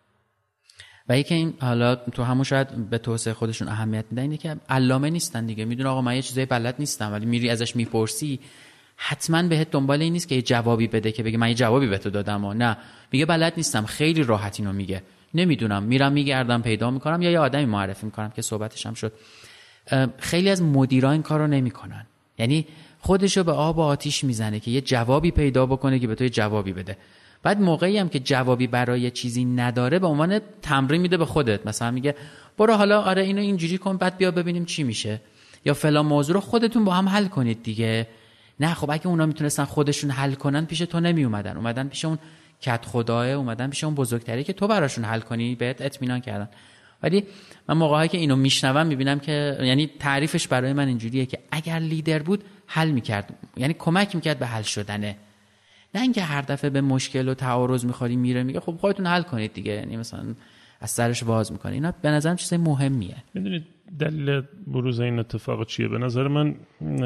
و یکی این حالا تو همون شاید به توسعه خودشون اهمیت میدن اینه که علامه نیستن دیگه. میدونه آقا من یه چیزای بلد نیستم، ولی میری ازش میپرسی حتما بهت دنبال این نیست که یه جوابی بده که بگه من یه جوابی به تو دادم، و نه، میگه بلد نیستم، خیلی راحت اینو میگه، نمیدونم، میرم میگردم پیدا میکنم یا یه آدمی معرفی میکنم که صحبتش هم شد. خیلی از مدیران این کارو نمیکنن. یعنی خودشو به آب و آتیش میزنه که یه جوابی پیدا بکنه که به تو یه جوابی بده. بعد موقعی هم که جوابی برای چیزی نداره به عنوان تمرین میده به خودت. مثلا میگه برو حالا آره اینو اینجوری کن، بعد بیا ببینیم چی میشه، یا فلان موضوع رو خودتون با هم حل کنید دیگه. نه خب اگه اونا میتونستن خودشون حل کنن پیش تو نمی اومدن، اومدن پیش اون کت خداه، اومدن پیش اون بزرگتری که تو براشون حل کنی، بهت اطمینان کردن. ولی من موقعی که اینو میشنوم میبینم که یعنی تعریفش برای من اینجوریه که اگر لیدر بود حل میکرد، یعنی کمک میکرد به حل شدنه، نه اینکه هر دفعه به مشکل و تعارض میخوری میره میگه خب خودتون حل کنید دیگه، یعنی مثلا از سرش باز میکنه. اینا به نظرم چیز مهمیه. میدونید دلیل بروز این اتفاق چیه؟ به نظر من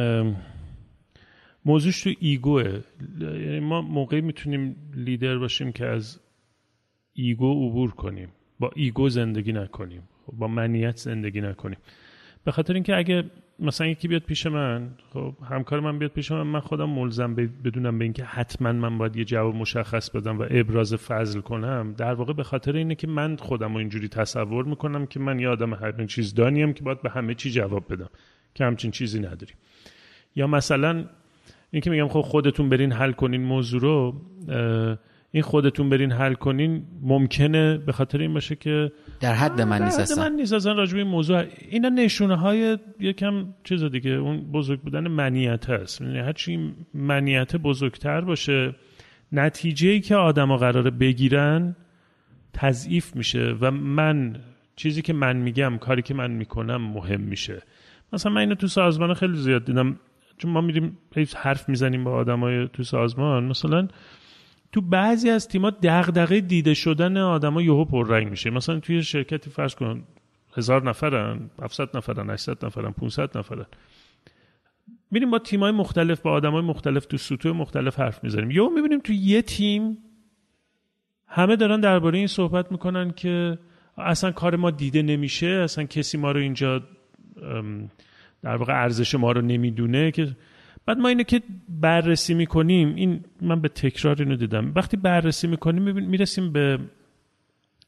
موضوعش تو ایگوه. یعنی ما موقعی میتونیم لیدر باشیم که از ایگو عبور کنیم، با ایگو زندگی نکنیم، با منیت زندگی نکنیم. به خاطر اینکه اگه مثلا یکی بیاد پیش من، خب همکار من بیاد پیش من، من خودم ملزم بدونم به اینکه حتما من باید یه جواب مشخص بدم و ابراز فضل کنم، در واقع به خاطر اینه که من خودم رو اینجوری تصور میکنم که من یه آدم همه چیز دانیم که باید به همه چی جواب بدم، که همچین چیزی نداریم. یا مثلا این که میگم خب خودتون برین حل کنین موضوع رو، این خودتون برین حل کنین ممکنه به خاطر این باشه که در حد من نیست اصلا، من نیست اصلا راجع به این موضوع. اینا نشونه های یکم چیز دیگه، اون بزرگ بودن منیت هست. یعنی هر چی منیت بزرگتر باشه، نتیجه‌ای که آدما قراره بگیرن تضعیف میشه و من چیزی که من میگم، کاری که من میکنم مهم میشه. مثلا من اینو تو سازمان خیلی زیاد دیدم، چون ما میریم حرف میزنیم با آدمای تو سازمان. مثلا تو بعضی از تیم‌ها دغدغه دیده شدن آدما یهو پررنگ میشه. مثلا توی شرکتی فرض کن هزار نفرن، هفتصد نفرن، هشتصد نفرن، پانصد نفرن، میریم با تیم‌های مختلف، با آدمای مختلف تو سطوح مختلف حرف میزنیم. یهو میبینیم تو یه تیم همه دارن درباره این صحبت میکنن که اصلا کار ما دیده نمیشه، اصلا کسی ما رو اینجا در واقع ارزش ما رو نمیدونه. که بعد ما اینو که بررسی میکنیم، این من به تکرار اینو دیدم، وقتی بررسی میکنیم میرسیم به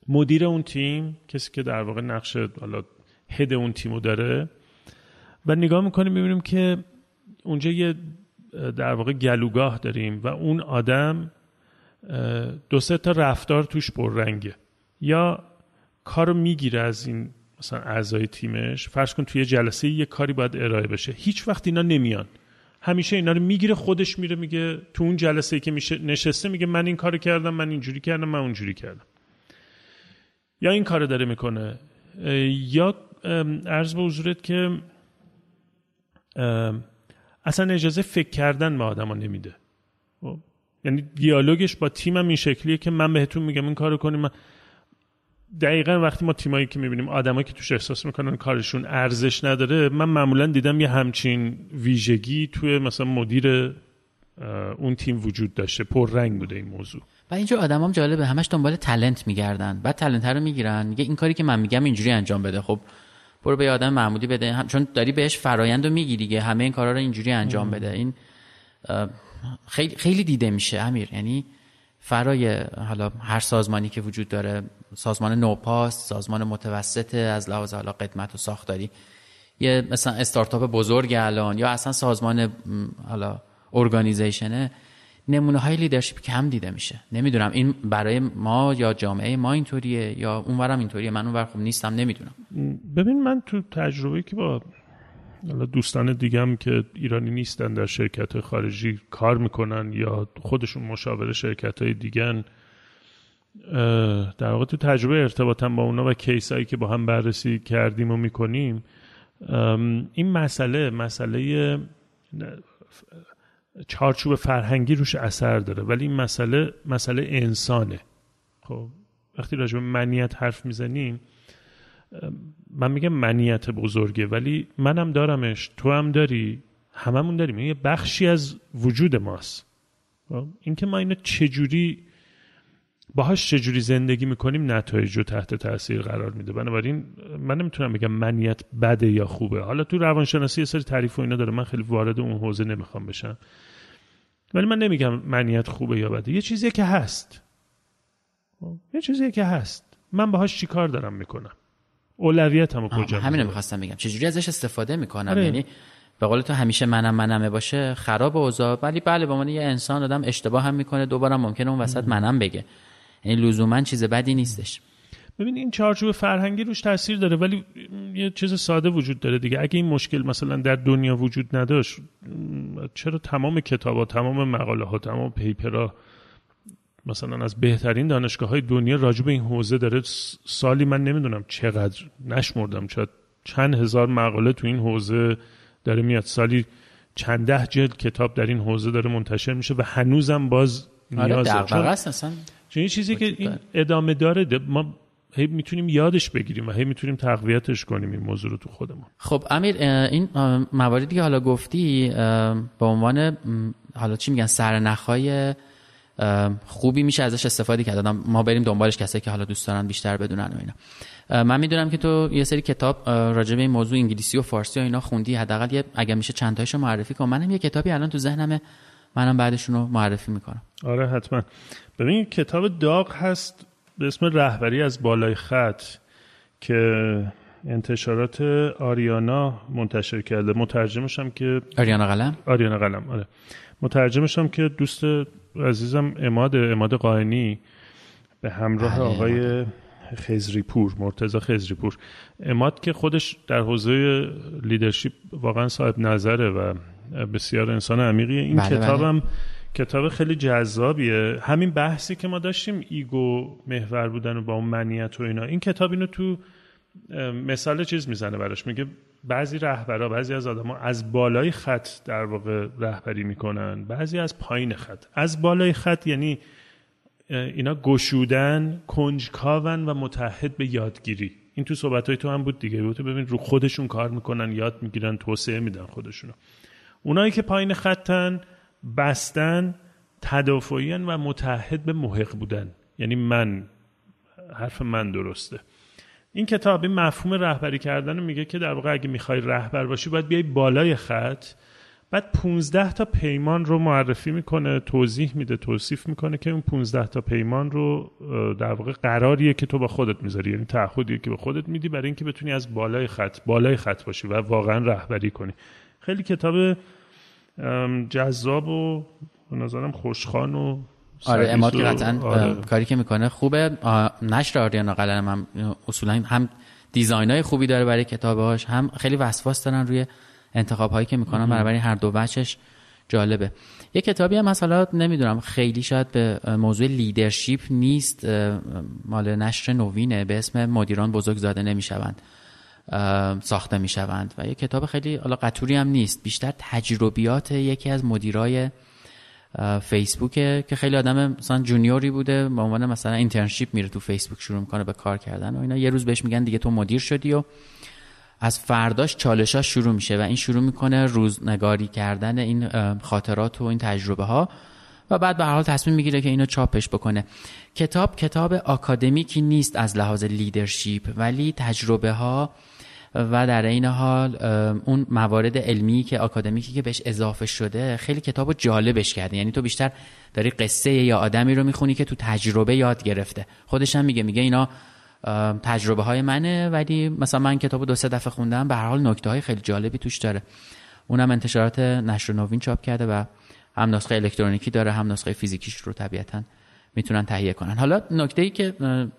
مدیر اون تیم، کسی که در واقع نقش حالا هد اون تیمو داره، و نگاه میکنیم میبینیم که اونجا یه در واقع گلوگاه داریم و اون آدم دو سه تا رفتار توش پررنگه، یا کارو میگیره از این مثلا اعضای تیمش. فرض کن توی جلسه یه کاری باید ارائه بشه، هیچ وقت اینا نمیان، همیشه اینا رو میگیره خودش میره میگه تو اون جلسه‌ای که میشه نشسته میگه من این کارو کردم، من اینجوری کردم، من اونجوری کردم، یا این کارو داره میکنه. یا عرض به حضورت که اصلا اجازه فکر کردن به آدما نمیده. یعنی دیالوگش با تیمم این شکلیه که من بهتون میگم این کارو کنیم. دقیقاً وقتی ما تیمایی که میبینیم آدمایی که توش احساس میکنن کارشون ارزش نداره، من معمولا دیدم یه همچین ویژگی توی مثلا مدیر اون تیم وجود داشته، پررنگ بوده این موضوع. و اینجور آدمام جالبه، همش دنبال تالنت میگردن، بعد تالنت رو میگیرن، میگه این کاری که من میگم اینجوری انجام بده. خب برو به آدم معمولی بده، هم چون داری بهش فرآیندو میگی دیگه، همه این کارا رو اینجوری انجام ام. بده. این خیلی خیلی دیده میشه امیر. یعنی فرای حالا هر سازمانی که وجود داره، سازمان نوپاست، سازمان متوسطه از لحاظ حالا خدمت و ساختاری، یه مثلا استارتاپ بزرگ الان، یا اصلا سازمان حالا ارگانیزیشنه، نمونه های لیدرشپ کم دیده میشه. نمیدونم این برای ما یا جامعه ما اینطوریه یا اونورم اینطوریه، من اونور خوب نیستم، نمیدونم. ببین من تو تجربه‌ای که با دوستان دیگم که ایرانی نیستن در شرکت‌های خارجی کار میکنن یا خودشون مشاور شرکت‌های دیگن، در واقع تو تجربه ارتباطم با اونا و کیسایی که با هم بررسی کردیم و میکنیم، این مسئله مسئله چارچوب فرهنگی روش اثر داره، ولی این مسئله مسئله انسانه. خب وقتی راجع به منیت حرف میزنیم، من میگم منیت بزرگه، ولی منم دارمش، تو هم داری، هممون داریم، این یه بخشی از وجود ماست. این که ما اینو چجوری باهاش چجوری زندگی میکنیم نتایج رو تحت تاثیر قرار میده. بنابراین من نمیتونم بگم منیت بده یا خوبه. حالا تو روانشناسی یه سری تعریف و اینا داره، من خیلی وارد اون حوزه نمیخوام بشم، ولی من نمیگم منیت خوبه یا بده. یه چیزیه که هست، یه چیزیه که هست، من باهاش چی کار دارم میکنم، اولویتمو کجا. همین رو میخواستم بگم، چجوری ازش استفاده میکنم. آره. یعنی به قول تو همیشه منم منمه باشه خراب اوضاع، ولی بله به عنوان یه انسان آدم اشتباه هم میکنه، دوباره ممکنه اون وسط منم بگه، یعنی لزوما چیز بدی نیستش. ببین این چارچوب فرهنگی روش تاثیر داره، ولی یه چیز ساده وجود داره دیگه. اگه این مشکل مثلا در دنیا وجود نداشت، چرا تمام کتابا، تمام مقاله ها، تمام پیپرها مثلا از بهترین دانشگاه‌های دنیا راجع به این حوزه داره سالی من نمیدونم چقدر، نشمردم، شاید چند هزار مقاله تو این حوزه داره میاد، سالی چند ده جلد کتاب در این حوزه داره منتشر میشه و هنوزم باز نیازه. آره دغدغه است اصلا. چون این چیزی که این ادامه داره، ما هی میتونیم یادش بگیریم و هی میتونیم تقویتش کنیم این موضوع رو تو خودمون. خب امیر، این مواردی که حالا گفتی به عنوان حالا چی میگن سرنخهای خوبی میشه ازش استفاده کرد، ما بریم دنبالش، کسایی که حالا دوست دارن بیشتر بدونن و اینا. من میدونم که تو یه سری کتاب راجع به این موضوع انگلیسی و فارسی و اینا خوندی، حداقل یه اگه میشه چند تاشو معرفی کن. منم یه کتابی الان تو ذهنمه، منم بعدشون رو معرفی میکنم. آره حتما. ببین کتاب داغ هست به اسم رهبری از بالای خط که انتشارات آریانا منتشر کرده. مترجمش هم که آریانا قلم آریانا قلم آره. مترجمش هم که دوست عزیزم اماد اماد قائنی به همراه آه. آقای خضری پور، مرتضی خضری پور. اماد که خودش در حوزه لیدرشپ واقعا صاحب نظره و بسیار انسان عمیقیه. این بله کتابم بله. کتاب خیلی جذابیه. همین بحثی که ما داشتیم ایگو محور بودن و با اون منیت و اینا، این کتاب اینو تو مثال چیز میزنه براش، میگه بعضی رهبرا، بعضی از آدما از بالای خط در واقع رهبری میکنن، بعضی از پایین خط. از بالای خط یعنی اینا گشودن، کنجکاون و متحد به یادگیری. این تو صحبتای تو هم بود دیگه، بود ببین رو خودشون کار میکنن، یاد میگیرن، توسعه میدن خودشونو. اونایی که پایین خطن بستن، تدافعیان و متحد به محق بودن، یعنی من، حرف من درسته. این کتاب این مفهوم رهبری کردن رو میگه که در واقع اگه میخوای رهبر باشی باید بیای بالای خط، بعد پونزده تا پیمان رو معرفی میکنه، توضیح میده، توصیف میکنه که اون پونزده تا پیمان رو در واقع قراریه که تو با خودت میذاری، یعنی تعهدیه که به خودت میدی برای اینکه بتونی از بالای خط بالای خط باشی و واقعا رهبری کنی. خیلی کتاب جذاب و به نظرم خوشخوان و آره اماد که قطعا آره. کاری که میکنه خوبه. نشر آریانا قلم هم اصولا هم دیزاینای خوبی داره برای کتاباش، هم خیلی وسواس دارن روی انتخاب هایی که میکنن، بنابراین هر دو بچش جالبه. یه کتابی هم مثلا نمیدونم خیلی شاید به موضوع لیدرشپ نیست، مال نشر نوینه، به اسم مدیران بزرگزاده نمیشوند ساخته میشوند و یه کتاب خیلی حالا قطوری هم نیست، بیشتر تجربیات یکی از مدیرای فیسبوکه که خیلی آدم مثلا جونیوری بوده، به عنوان مثلا اینترنشیپ میره تو فیسبوک شروع میکنه به کار کردن و اینا. یه روز بهش میگن دیگه تو مدیر شدی و از فرداش چالشاش شروع میشه و این شروع میکنه روزنگاری کردن این خاطرات و این تجربه ها و بعد به هر حال تصمیم میگیره که اینو چاپش بکنه. کتاب کتاب آکادمیکی نیست از لحاظ لیدرشپ، ولی تجربه ها و در این حال اون موارد علمی که آکادمیکی که بهش اضافه شده خیلی کتابو جالبش کرده. یعنی تو بیشتر داری قصه یا آدمی رو میخونی که تو تجربه یاد گرفته. خودش هم میگه میگه اینا تجربه های منه، ولی مثلا من کتابو دو سه دفعه خوندم، به هر حال نکته های خیلی جالبی توش داره. اونم انتشارات نشر نوین چاپ کرده و هم نسخه الکترونیکی داره هم نسخه فیزیکیش رو طبیعتاً میتونن تهیه کنن. حالا نکته‌ای که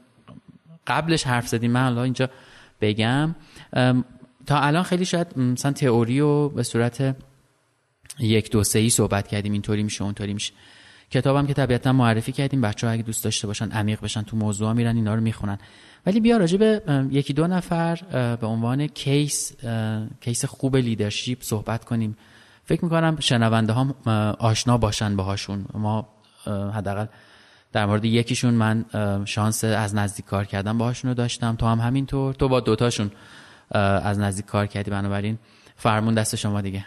قبلش حرف زدیم من حالا اینجا بگم، تا الان خیلی شاید مثلا تئوری رو به صورت یک دو سه‌ای صحبت کردیم، اینطوری میشه اونطوری میشه. کتابم که طبیعتاً معرفی کردیم، بچه‌ها اگه دوست داشته باشن عمیق بشن تو موضوع میرن اینا رو میخونن. ولی بیا راجع به یکی دو نفر به عنوان کیس کیس خوب لیدرشپ صحبت کنیم. فکر میکنم شنونده ها آشنا باشن باهاشون. ما حداقل در مورد یکیشون من شانس از نزدیک کار کردن باهاشون رو داشتم، تو هم همینطور، تو با دوتاشون از نزدیک کار کردی، بنابراین فرمون دست شما دیگه.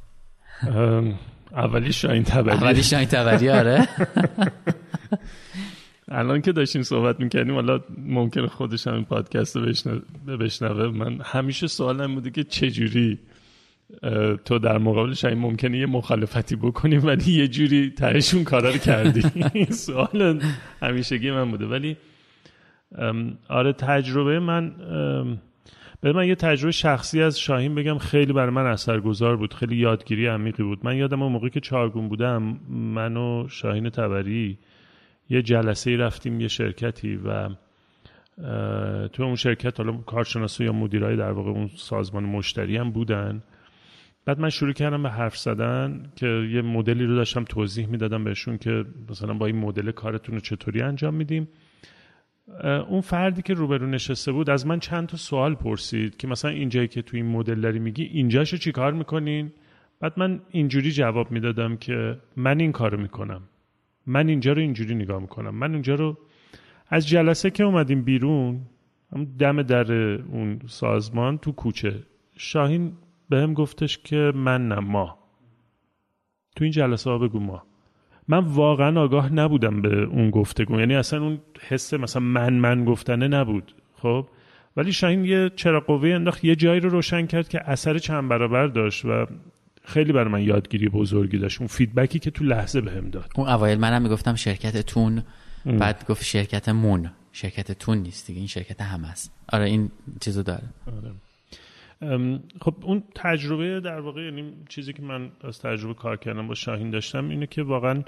اولی شاهین تبری. اولی شاهین تبری آره. الان که داشتیم صحبت میکردیم، حالا ممکنه خودش هم این پادکست رو بشنوه، من همیشه سوالم بوده که چجوری تو در مقابل شاهین ممکنه یه مخالفتی بکنی ولی یه جوری تهشون کارا رو کردی. این سوال همیشگی من بوده. ولی آره تجربه من به من یه تجربه شخصی از شاهین بگم خیلی برای من اثرگذار بود، خیلی یادگیری عمیقی بود. من یادم اون موقعی که چارگون بودم، من و شاهین تبری یه جلسه رفتیم یه شرکتی و تو اون شرکت حالا کارشناسا یا مدیرای در واقع اون سازمان مشتری هم بودن. بعد من شروع کردم به حرف زدن که یه مدلی رو داشتم توضیح میدادم بهشون که مثلا با این مدل کارتون رو چطوری انجام میدیم. اون فردی که روبرو نشسته بود از من چند تا سوال پرسید که مثلا اینجایی که تو این مدل داری میگی اینجاشو چی کار میکنین؟ بعد من اینجوری جواب میدادم که من این کارو میکنم، من اینجا رو اینجوری نگاه میکنم، من اینجا رو. از جلسه که اومدیم بیرون، هم دم در اون سازمان تو کوچه، شاهین بهم گفتش که من نه ما. تو این جلسه ها بگو ما. من واقعا آگاه نبودم به اون گفتگو، یعنی اصلا اون حس مثلا من من گفتنه نبود. خب ولی شاهین یه چراغ قوه انداخت، یه جایی رو روشن کرد که اثر چند برابر داشت و خیلی برای من یادگیری بزرگی داشت. اون فیدبکی که تو لحظه بهم داد. اون اوایل منم میگفتم شرکت تون، ام. بعد گفت شرکت مون. شرکت تون نیست دیگه، این شرکت هم هست. آره این چیزو داره. آره. خب اون تجربه در واقع، یعنی چیزی که من از تجربه کار کردم با شاهین داشتم اینه که واقعا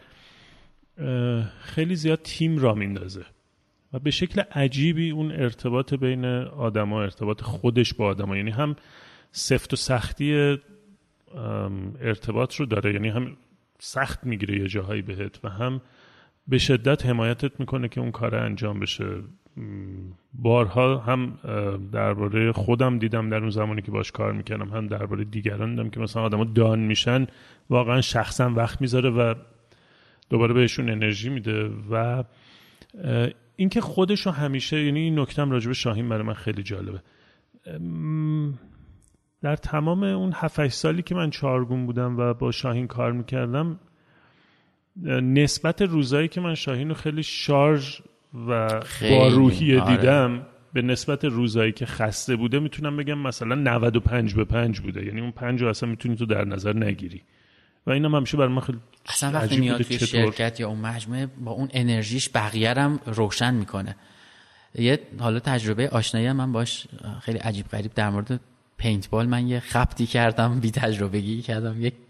خیلی زیاد تیم را میندازه و به شکل عجیبی اون ارتباط بین آدما، ارتباط خودش با آدما، یعنی هم سفت و سختی ارتباط رو داره، یعنی هم سخت میگیره یه جاهایی بهت و هم به شدت حمایتت میکنه که اون کار انجام بشه. بارها هم درباره خودم دیدم در اون زمانی که باش کار میکردم، هم درباره دیگران دیدم که مثلا آدم‌ها دان میشن واقعا شخصا وقت میذاره و دوباره بهشون انرژی میده و اینکه خودشو همیشه، یعنی این نکته‌ام راجع به شاهین برای من خیلی جالبه. در تمام اون هفت هشت سالی که من چارگون بودم و با شاهین کار میکردم، نسبت روزایی که من شاهین رو خیلی شارژ و با روحیه آره. دیدم به نسبت روزایی که خسته بوده میتونم بگم مثلا نود و پنج به پنج بوده. یعنی اون پنج رو اصلا میتونی تو در نظر نگیری. و اینم همیشه برای من خیلی اصلا وقتی میاد توی شرکت یا اون مجموعه با اون انرژیش بقیه هم روشن میکنه. یه حالا تجربه آشنایی من باش خیلی عجیب غریب در مورد پینتبال، من یه خبطی کردم، بی تجربگی کردم، یک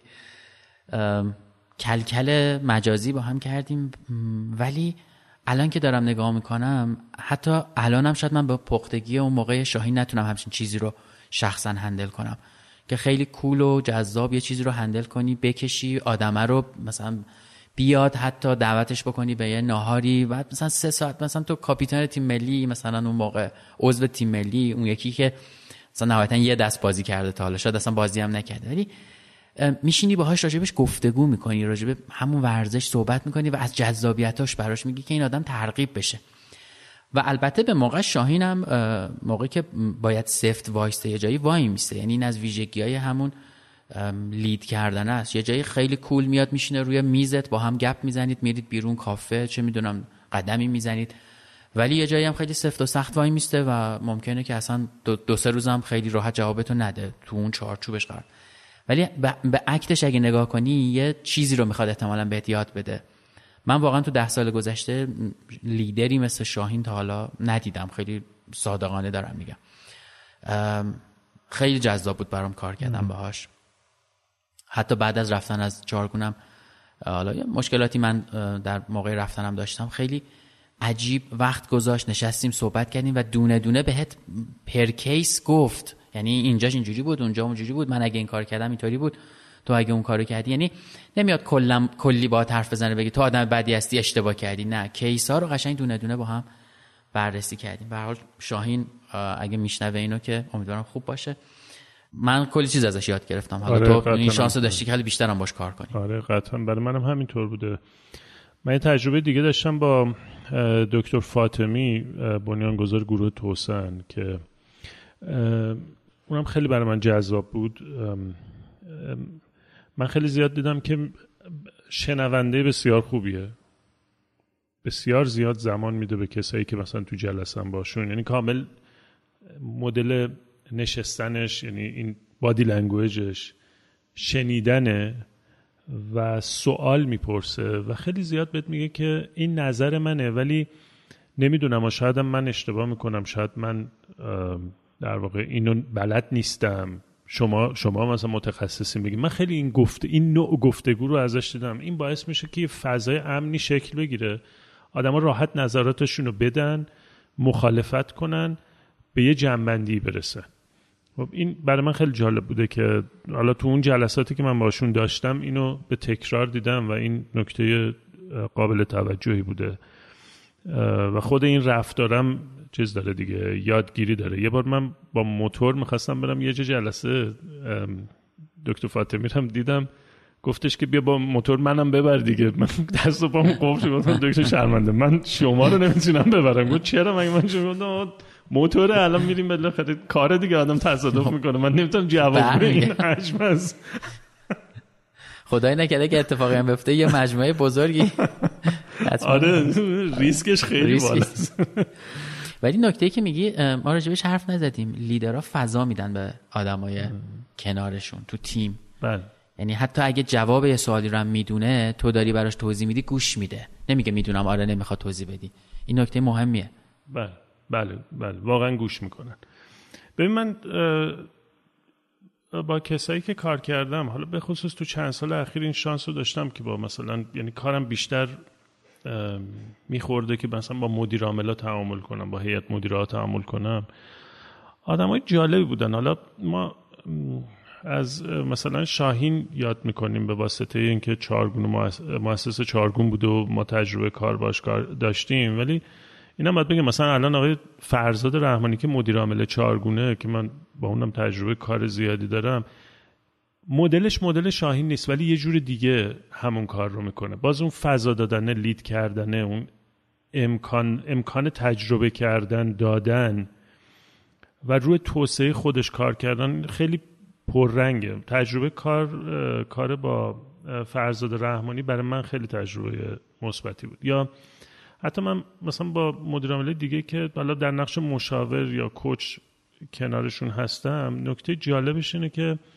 کلکل مجازی با هم کردیم، ولی الان که دارم نگاه میکنم حتی الانم شاید من با پختگی اون موقع شاهین نتونم همچین چیزی رو شخصا هندل کنم که خیلی کول و جذاب یه چیزی رو هندل کنی، بکشی آدمه رو مثلا بیاد، حتی دعوتش بکنی به یه ناهاری، بعد مثلا سه ساعت مثلا تو کاپیتان تیم ملی، مثلا اون موقع عضو تیم ملی، اون یکی که مثلا نهایتا یه دست بازی کرده تا حالا، شاید اصلا بازی هم نکرده، ولی میشینی باهاش راجبش گفتگو میکنی، راجب همون ورزش صحبت میکنی و از جذابیتاش براش میگی که این آدم ترغیب بشه. و البته به موقع شاهین هم موقعی که باید سفت وایسته یه جایی وای میسته، یعنی این از ویژگی‌های همون لید کردن است. یه جایی خیلی کول میاد میشینه روی میزت، با هم گپ میزنید، میرید بیرون کافه، چه میدونم قدمی میزنید، ولی یه جایی هم خیلی سفت و سخت وای میسته و ممکنه که اصلا دو, دو سه روز هم خیلی راحت جوابتو نده تو اون چارچوبش قرار. ولی به اکتش اگه نگاه کنی یه چیزی رو میخواد احتمالاً بهت یاد بده. من واقعا تو ده سال گذشته لیدری مثل شاهین تا حالا ندیدم، خیلی صادقانه دارم میگم. خیلی جذاب بود برام کار کردم باهاش. حتی بعد از رفتن از چارگونم، حالا یه مشکلاتی من در موقع رفتنم داشتم، خیلی عجیب وقت گذاشت، نشستیم صحبت کردیم و دونه دونه بهت پر کیس گفت، یعنی اینجاش اینجوری بود، اونجا اونجوری بود، من اگه این کار کردم اینطوری بود، تو اگه اون کارو کردی. یعنی نمیاد کلا کلی با حرف بزنه بگی تو آدم بدی هستی اشتباه کردی، نه، کیسا رو قشنگ دونه دونه با هم بررسی کردیم. به هر حال شاهین اگه میشنوه اینو که امیدوارم خوب باشه، من کلی چیز ازش یاد گرفتم. حالا آره، تو این شانس رو داشتی که بیشتر هم باش کار کنی. آره قطعا، برای منم همینطور بوده. من یه تجربه دیگه داشتم با دکتر فاطمی، بنیانگذار گروه توسن، که اونم خیلی برای من جذاب بود. من خیلی زیاد دیدم که شنونده بسیار خوبیه، بسیار زیاد زمان میده به کسایی که مثلا تو جلسه‌ام باشون، یعنی کامل مدل نشستنش، یعنی این بادی لنگویجش شنیدنه و سوال میپرسه و خیلی زیاد بهت میگه که این نظر منه ولی نمیدونم و شاید من اشتباه میکنم، شاید من در واقع اینو بلد نیستم، شما شما مثلا متخصصین بگید. من خیلی این گفت این نوع گفتگو رو ازش دیدم، این باعث میشه که فضای امنی شکل بگیره، آدما راحت نظراتشون رو بدن، مخالفت کنن، به یه جنبندی برسه. خب این برای من خیلی جالب بوده که حالا تو اون جلساتی که من باشون داشتم اینو به تکرار دیدم و این نکته قابل توجهی بوده و خود این رفتارم چیز داره دیگه، یادگیری داره. یه بار من با موتور میخواستم برم یه جلسه، دکتر فاطمی هم دیدم، گفتش که بیا با موتور منم ببر دیگه. من دست و پامو قفل شد، گفتم دکتر شرمنده من شما رو نمیتونم ببرم. گفت چرا؟ مگه من شما موتور الان میریم بالاخره کار دیگه آدم تصادف میکنه، من نمیتونم جواب بدم این حجم از خدای نکرده که اتفاقی هم بیفته یه مجموعه بزرگی. آره ریسکش خیلی بالاست. ولی نکته‌ای که میگی ما راجبش حرف نزدیم، لیدرها فضا میدن به آدمای کنارشون تو تیم. بله. یعنی حتی اگه جواب یه سوالی رو هم میدونه، تو داری براش توضیح میدی، گوش میده، نمیگه میدونم آره نمیخواد توضیح بدی. این نکته مهمیه. بله بله بله واقعا گوش میکنن. ببین من با کسایی که کار کردم، حالا به خصوص تو چند سال اخیر این شانس رو داشتم که با مثلا یعنی کارم بیشتر میخورده که مثلا با مدیر عاملا تعامل کنم، با هیئت مدیره تعامل کنم. آدمای جالبی بودن. حالا ما از مثلا شاهین یاد میکنیم به واسطه اینکه چارگون مؤسس چارگون بود و ما تجربه کار باش کار داشتیم، ولی اینا باید بگم مثلا الان آقای فرزاد رحمانی که مدیر عامل چارگونه که من با اونم تجربه کار زیادی دارم، مدلش مدل شاهین نیست ولی یه جور دیگه همون کار رو میکنه. باز اون فضا دادن، لید کردن، اون امکان امکان تجربه کردن دادن و روی توسعه خودش کار کردن خیلی پررنگه. تجربه کار کار با فرزاد رحمانی برای من خیلی تجربه مثبتی بود. یا حتی من مثلا با مدیر عامل دیگه که حالا در نقش مشاور یا کوچ کنارشون هستم، نکته جالبش اینه که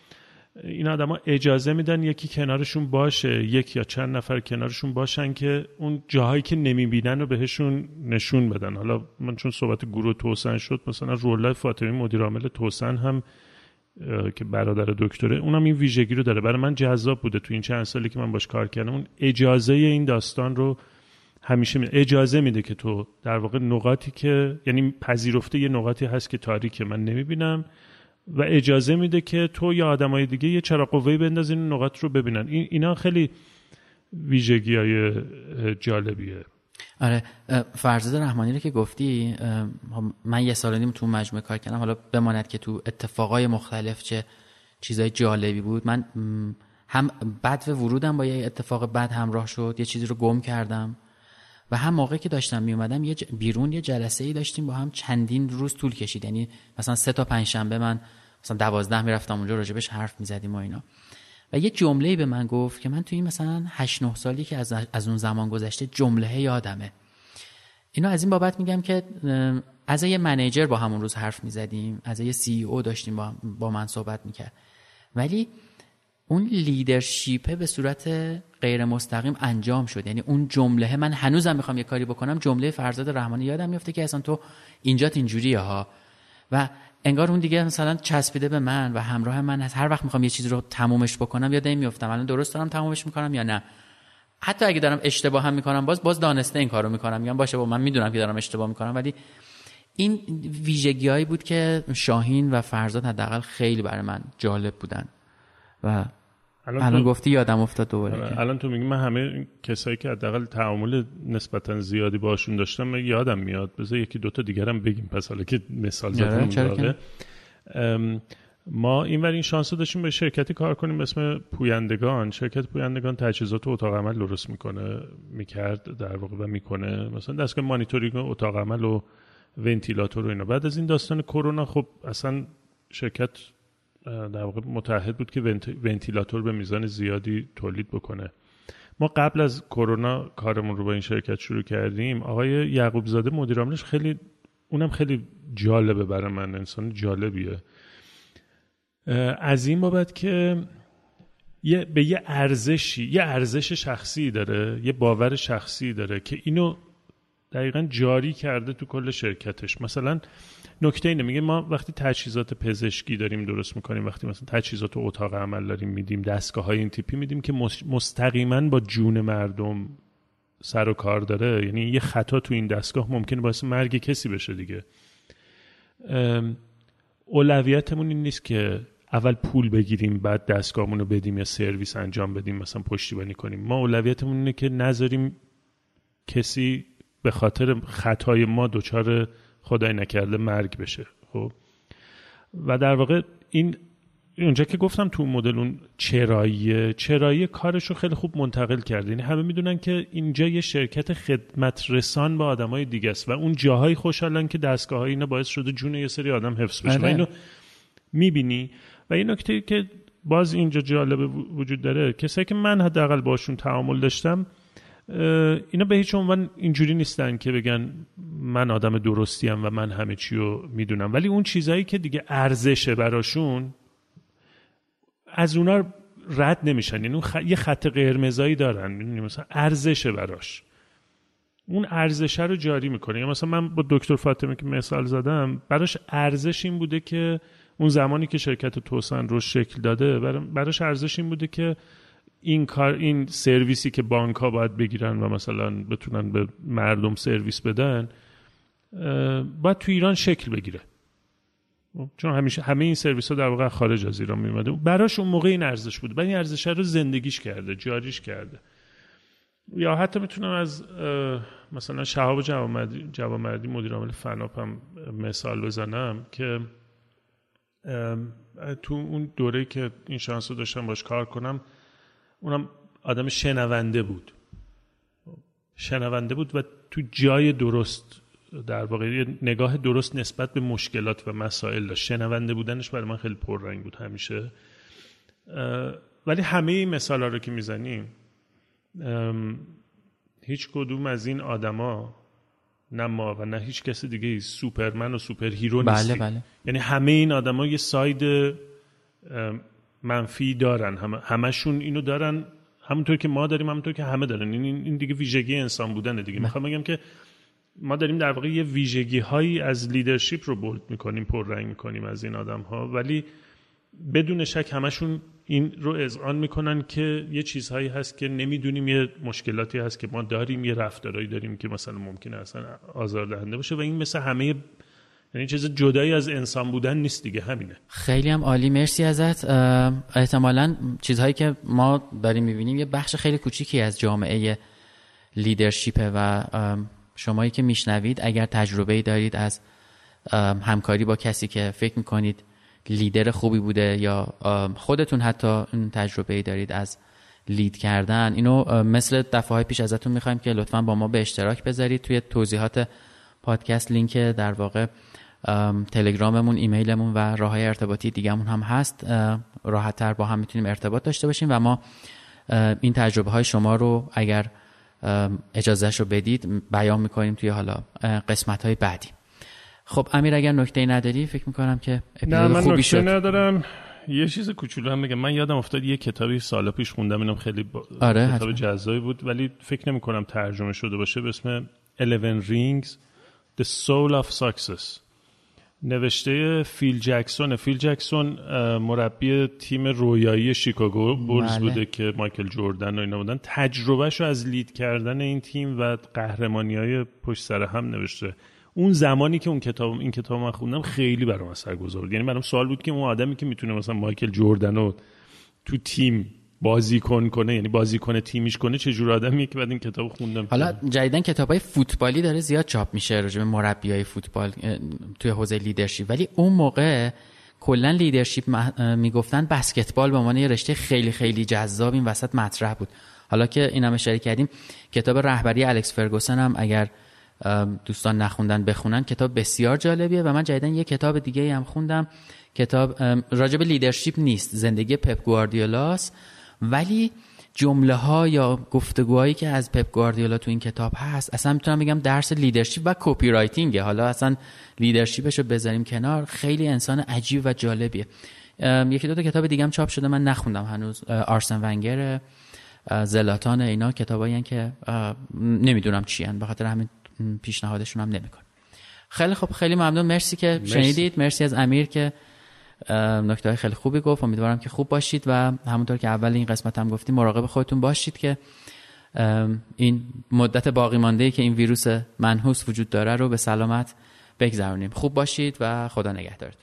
این آدما اجازه میدن یکی کنارشون باشه، یک یا چند نفر کنارشون باشن که اون جاهایی که نمیبینن رو بهشون نشون بدن. حالا من چون صحبت گروه توسن شد، مثلا روح‌الله فاطمی مدیر عامل توسن هم که برادر دکتره، اونم این ویژگی رو داره. برای من جذاب بوده تو این چند سالی که من باش کار کردم، اون اجازه این داستان رو همیشه میده. اجازه میده که تو در واقع نقاطی که یعنی پذیرفته یه نقاطی هست که تاریکه من نمیبینم و اجازه میده که تو یا آدمای دیگه یه چراغ قوه‌ای بندازین این نقاط رو ببینن. این اینا خیلی ویژگی‌های جالبیه. آره، فرزاد رحمانی رو که گفتی، من یه سال و نیم تو مجموعه کار کردم، حالا بماند که تو اتفاقای مختلف چه چیزای جالبی بود. من هم بعد و ورودم با یه اتفاق بد همراه شد، یه چیزی رو گم کردم و هم موقعی که داشتم می اومدم یه ج... بیرون یه جلسه‌ای داشتیم با هم، چندین روز طول کشید. یعنی مثلا سه تا پنج شنبه من مثلا دوازده میرفتم اونجا راجبش حرف میزدیم و اینا. و یه جمله‌ای به من گفت که من توی مثلا هشت نه سالی که از از اون زمان گذشته جمله یادمه. اینا از این بابت میگم که از یه منیجر با همون روز حرف میزدیم، از یه سی ای او داشتیم با, با من صحبت میکرد، ولی اون لیدرشیپه به صورت غیر مستقیم انجام شد. یعنی اون جمله، من هنوزم میخوام یه کاری بکنم، جمله فرزاد رحمانی یادم میفته که اصلا تو اینجات اینجوریه ها، و انگار اون دیگه مثلا چسبیده به من و همراه من هست. هر وقت میخوام یه چیزی رو تمومش بکنم یادم میافتم الان درست دارم تمومش میکنم یا نه. حتی اگه دارم اشتباه هم میکنم باز باز دانسته این کارو میکنم، میگم باشه با من میدونم که دارم اشتباه میکنم. ولی این ویژگیایی بود که شاهین و فرزاد حداقل خیلی برای من جالب بودن و الان, الان گفتی یادم افتاد دوباره. الان تو میگی من همه کسایی که حداقل تعامل نسبتا زیادی باشون داشتم من یادم میاد. بذار یکی دوتا دیگرم بگیم پس حالا که مثال زدم. ما اینور این شانس رو داشتیم به شرکتی کار کنیم به اسم پویندگان. شرکت پویندگان تجهیزات اتاق عمل درست میکنه میکرد در واقع و میکنه، مثلا دستگاه مانیتورینگ اتاق عمل و ونتیلاتور و اینا. بعد از این داستان کرونا خب اصلا شرکت در واقع متعهد بود که ونتیلاتور به میزان زیادی تولید بکنه. ما قبل از کرونا کارمون رو با این شرکت شروع کردیم. آقای یعقوب زاده مدیر عاملش خیلی، اونم خیلی جالبه برای من، انسان جالبیه از این بابت که یه به یه ارزشی، یه ارزش شخصی داره، یه باور شخصی داره که اینو دقیقاً جاری کرده تو کل شرکتش. مثلا نکته اینه، میگه ما وقتی تجهیزات پزشکی داریم درست میکنیم، وقتی مثلا تجهیزات اتاق عمل داریم میدیم، دستگاه‌های این تیپی میدیم که مستقیما با جون مردم سر و کار داره، یعنی یه خطا تو این دستگاه ممکنه باعث مرگ کسی بشه دیگه. اولویتمون این نیست که اول پول بگیریم بعد دستگاهمون رو بدیم یا سرویس انجام بدیم مثلا پشتیبانی کنیم. ما اولویتمون اینه که نذاریم کسی به خاطر خطای ما دچار خدای نکرده مرگ بشه. خب و در واقع این اونجا که گفتم تو مدل اون چراییه، چرایی کارشو خیلی خوب منتقل کرده. یعنی همه میدونن که اینجا یه شرکت خدمت رسان با آدمای دیگه است و اون جاهای خوشحالن که دستگاه‌های اینا باعث شده جون یه سری آدم حفظ بشه. و اینو میبینی. و این نکته که باز اینجا جالب وجود داره، کسایی که من حداقل باشون تعامل داشتم اینا به هیچ عنوان اینجوری نیستن که بگن من آدم درستیم و من همه چی رو میدونم، ولی اون چیزایی که دیگه ارزشه براشون از اونا رد نمیشن. یعنی اون خ... یه خط قرمزایی دارن، میدونی مثلا ارزشه براش، اون ارزشه رو جاری میکنه. یا مثلا من با دکتر فاطمی که مثال زدم، براش ارزش این بوده که اون زمانی که شرکت توسن رو شکل داده، براش ارزش این بوده که این کار، این سرویسی که بانک ها باید بگیرن و مثلا بتونن به مردم سرویس بدن باید تو ایران شکل بگیره، چون همیشه همه این سرویس ها در واقع خارج از ایران میومده. براش اون موقع این ارزش بود، بعد این ارزش رو زندگیش کرده، جاریش کرده. یا حتی میتونم از مثلا شهاب جوامردی جوامردی مدیر عامل فناپ هم مثال بزنم که تو اون دوره‌ای که این شانس رو داشتم باش کار کنم، اونم آدم شنونده بود شنونده بود و تو جای درست در واقع یه نگاه درست نسبت به مشکلات و مسائل داشت. شنونده بودنش برای من خیلی پررنگ بود همیشه. ولی همه این مثالا رو که میزنیم، هیچ کدوم از این آدما، نه ما و نه هیچ کسی دیگه سوپرمن و سوپر هیرو نیستی. بله بله. یعنی همه این آدما یه ساید منفی دارن، همه همشون اینو دارن، همونطور که ما داریم، همونطور که همه دارن. این این دیگه ویژگی انسان بودنه دیگه. میخوام بگم که ما داریم در واقع یه ویژگی هایی از لیدرشپ رو بولد میکنیم، پررنگ میکنیم از این آدم ها، ولی بدون شک همشون این رو اذعان میکنن که یه چیزهایی هست که نمیدونیم، یه مشکلاتی هست که ما داریم، یه رفتارهایی داریم که مثلا ممکنه اصلا آزاردهنده باشه و این مثل همه، یعنی چیز جدایی از انسان بودن نیست دیگه، همینه. خیلی هم عالی، مرسی ازت. احتمالاً چیزهایی که ما داریم میبینیم یه بخش خیلی کوچیکی از جامعه لیدرشپه و شمایی که میشنوید اگر تجربه‌ای دارید از همکاری با کسی که فکر میکنید لیدر خوبی بوده یا خودتون حتی اون تجربه‌ای دارید از لید کردن، اینو مثل دفعه‌های پیش ازتون میخوایم که لطفاً با ما به اشتراک بذارید. توی توضیحات پادکست لینک در واقع تلگراممون، ایمیلمون و راههای ارتباطی دیگه‌مون هم هست. راحت‌تر با هم میتونیم ارتباط داشته باشیم و ما این تجربه‌های شما رو اگر اجازهش رو بدید بیان میکنیم توی حالا قسمت‌های بعدی. خب امیر اگر نکته‌ای نداری فکر میکنم که اپیزود خوبی شد. نه من نکته ندارم. یه چیز کوچولو هم بگم. من یادم افتاد یه کتابی سال پیش خوندم، اینم خیلی با... آره کتاب حتما. جذابی بود ولی فکر نمی‌کنم ترجمه شده باشه، به اسم eleven rings The Soul of Success، نوشته فیل جکسون. فیل جکسون مربی تیم رویایی شیکاگو بولز بله. بوده که مایکل جردن و اینا بودن. تجربهشو از لید کردن این تیم و قهرمانی‌های پشت سر هم نوشته. اون زمانی که اون کتاب این کتاب من خوندم خیلی برام اثرگذار بود. یعنی برام سوال بود که اون آدمی که میتونه مثلا مایکل جردن رو تو تیم بازیکن کنه، یعنی بازیکن تیمیش کنه، چه جور آدمیه که بعد این کتابو خوندم. حالا جدیدن کتابای فوتبالی داره زیاد چاپ میشه راجع به مربیای فوتبال توی حوزه لیدرشپ، ولی اون موقع کلا لیدرشپ میگفتن بسکتبال به عنوان یه رشته خیلی خیلی جذاب این وسط مطرح بود. حالا که اینم اشاره کردیم، کتاب رهبری الکس فرگوسن هم اگر دوستان نخوندن بخونن، کتاب بسیار جالبیه. و من جدیدن یه کتاب دیگه هم خوندم، کتاب راجع به لیدرشپ نیست، زندگی پپ گواردیولاست، ولی جمله ها یا گفتگوهایی که از پپ گواردیولا تو این کتاب هست اصلا میتونم بگم درس لیدرشپ و کپی رایتینگه. حالا اصلا لیدرشپش رو بذاریم کنار، خیلی انسان عجیب و جالبیه. یکی دو تا کتاب دیگه هم چاپ شده من نخوندم هنوز، آرسن ونگر، زلاتان، اینا کتابایی هستن که نمیدونم چی هستن، به خاطر همین پیشنهادشون هم نمیکنم. خیلی خب، خیلی ممنون، مرسی که مرسی. شنیدید. مرسی از امیر که نکته‌های خیلی خوبی گفت. امیدوارم که خوب باشید و همونطور که اول این قسمت هم گفتیم مراقب خودتون باشید که این مدت باقی مانده‌ای که این ویروس منحوس وجود داره رو به سلامت بگذرونیم. خوب باشید و خدا نگهدارتون.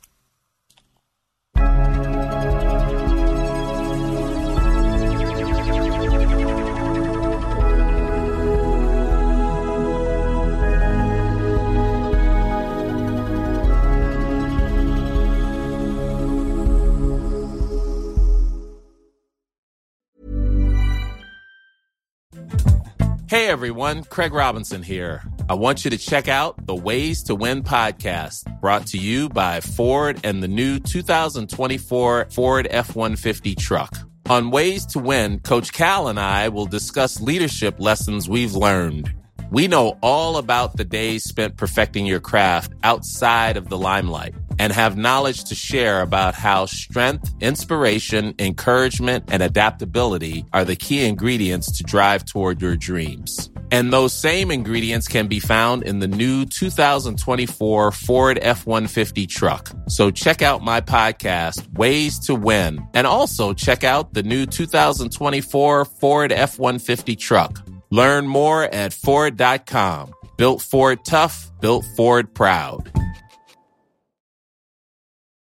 Hey everyone, Craig Robinson here. I want you to check out the Ways to Win podcast, brought to you by Ford and the new two thousand twenty-four Ford F one fifty truck. On Ways to Win, Coach Cal and I will discuss leadership lessons we've learned. We know all about the days spent perfecting your craft outside of the limelight and have knowledge to share about how strength, inspiration, encouragement, and adaptability are the key ingredients to drive toward your dreams. And those same ingredients can be found in the new two thousand twenty-four Ford F one fifty truck. So check out my podcast, Ways to Win, and also check out the new two thousand twenty-four Ford F one fifty truck. Learn more at Ford dot com. Built Ford tough, built Ford proud.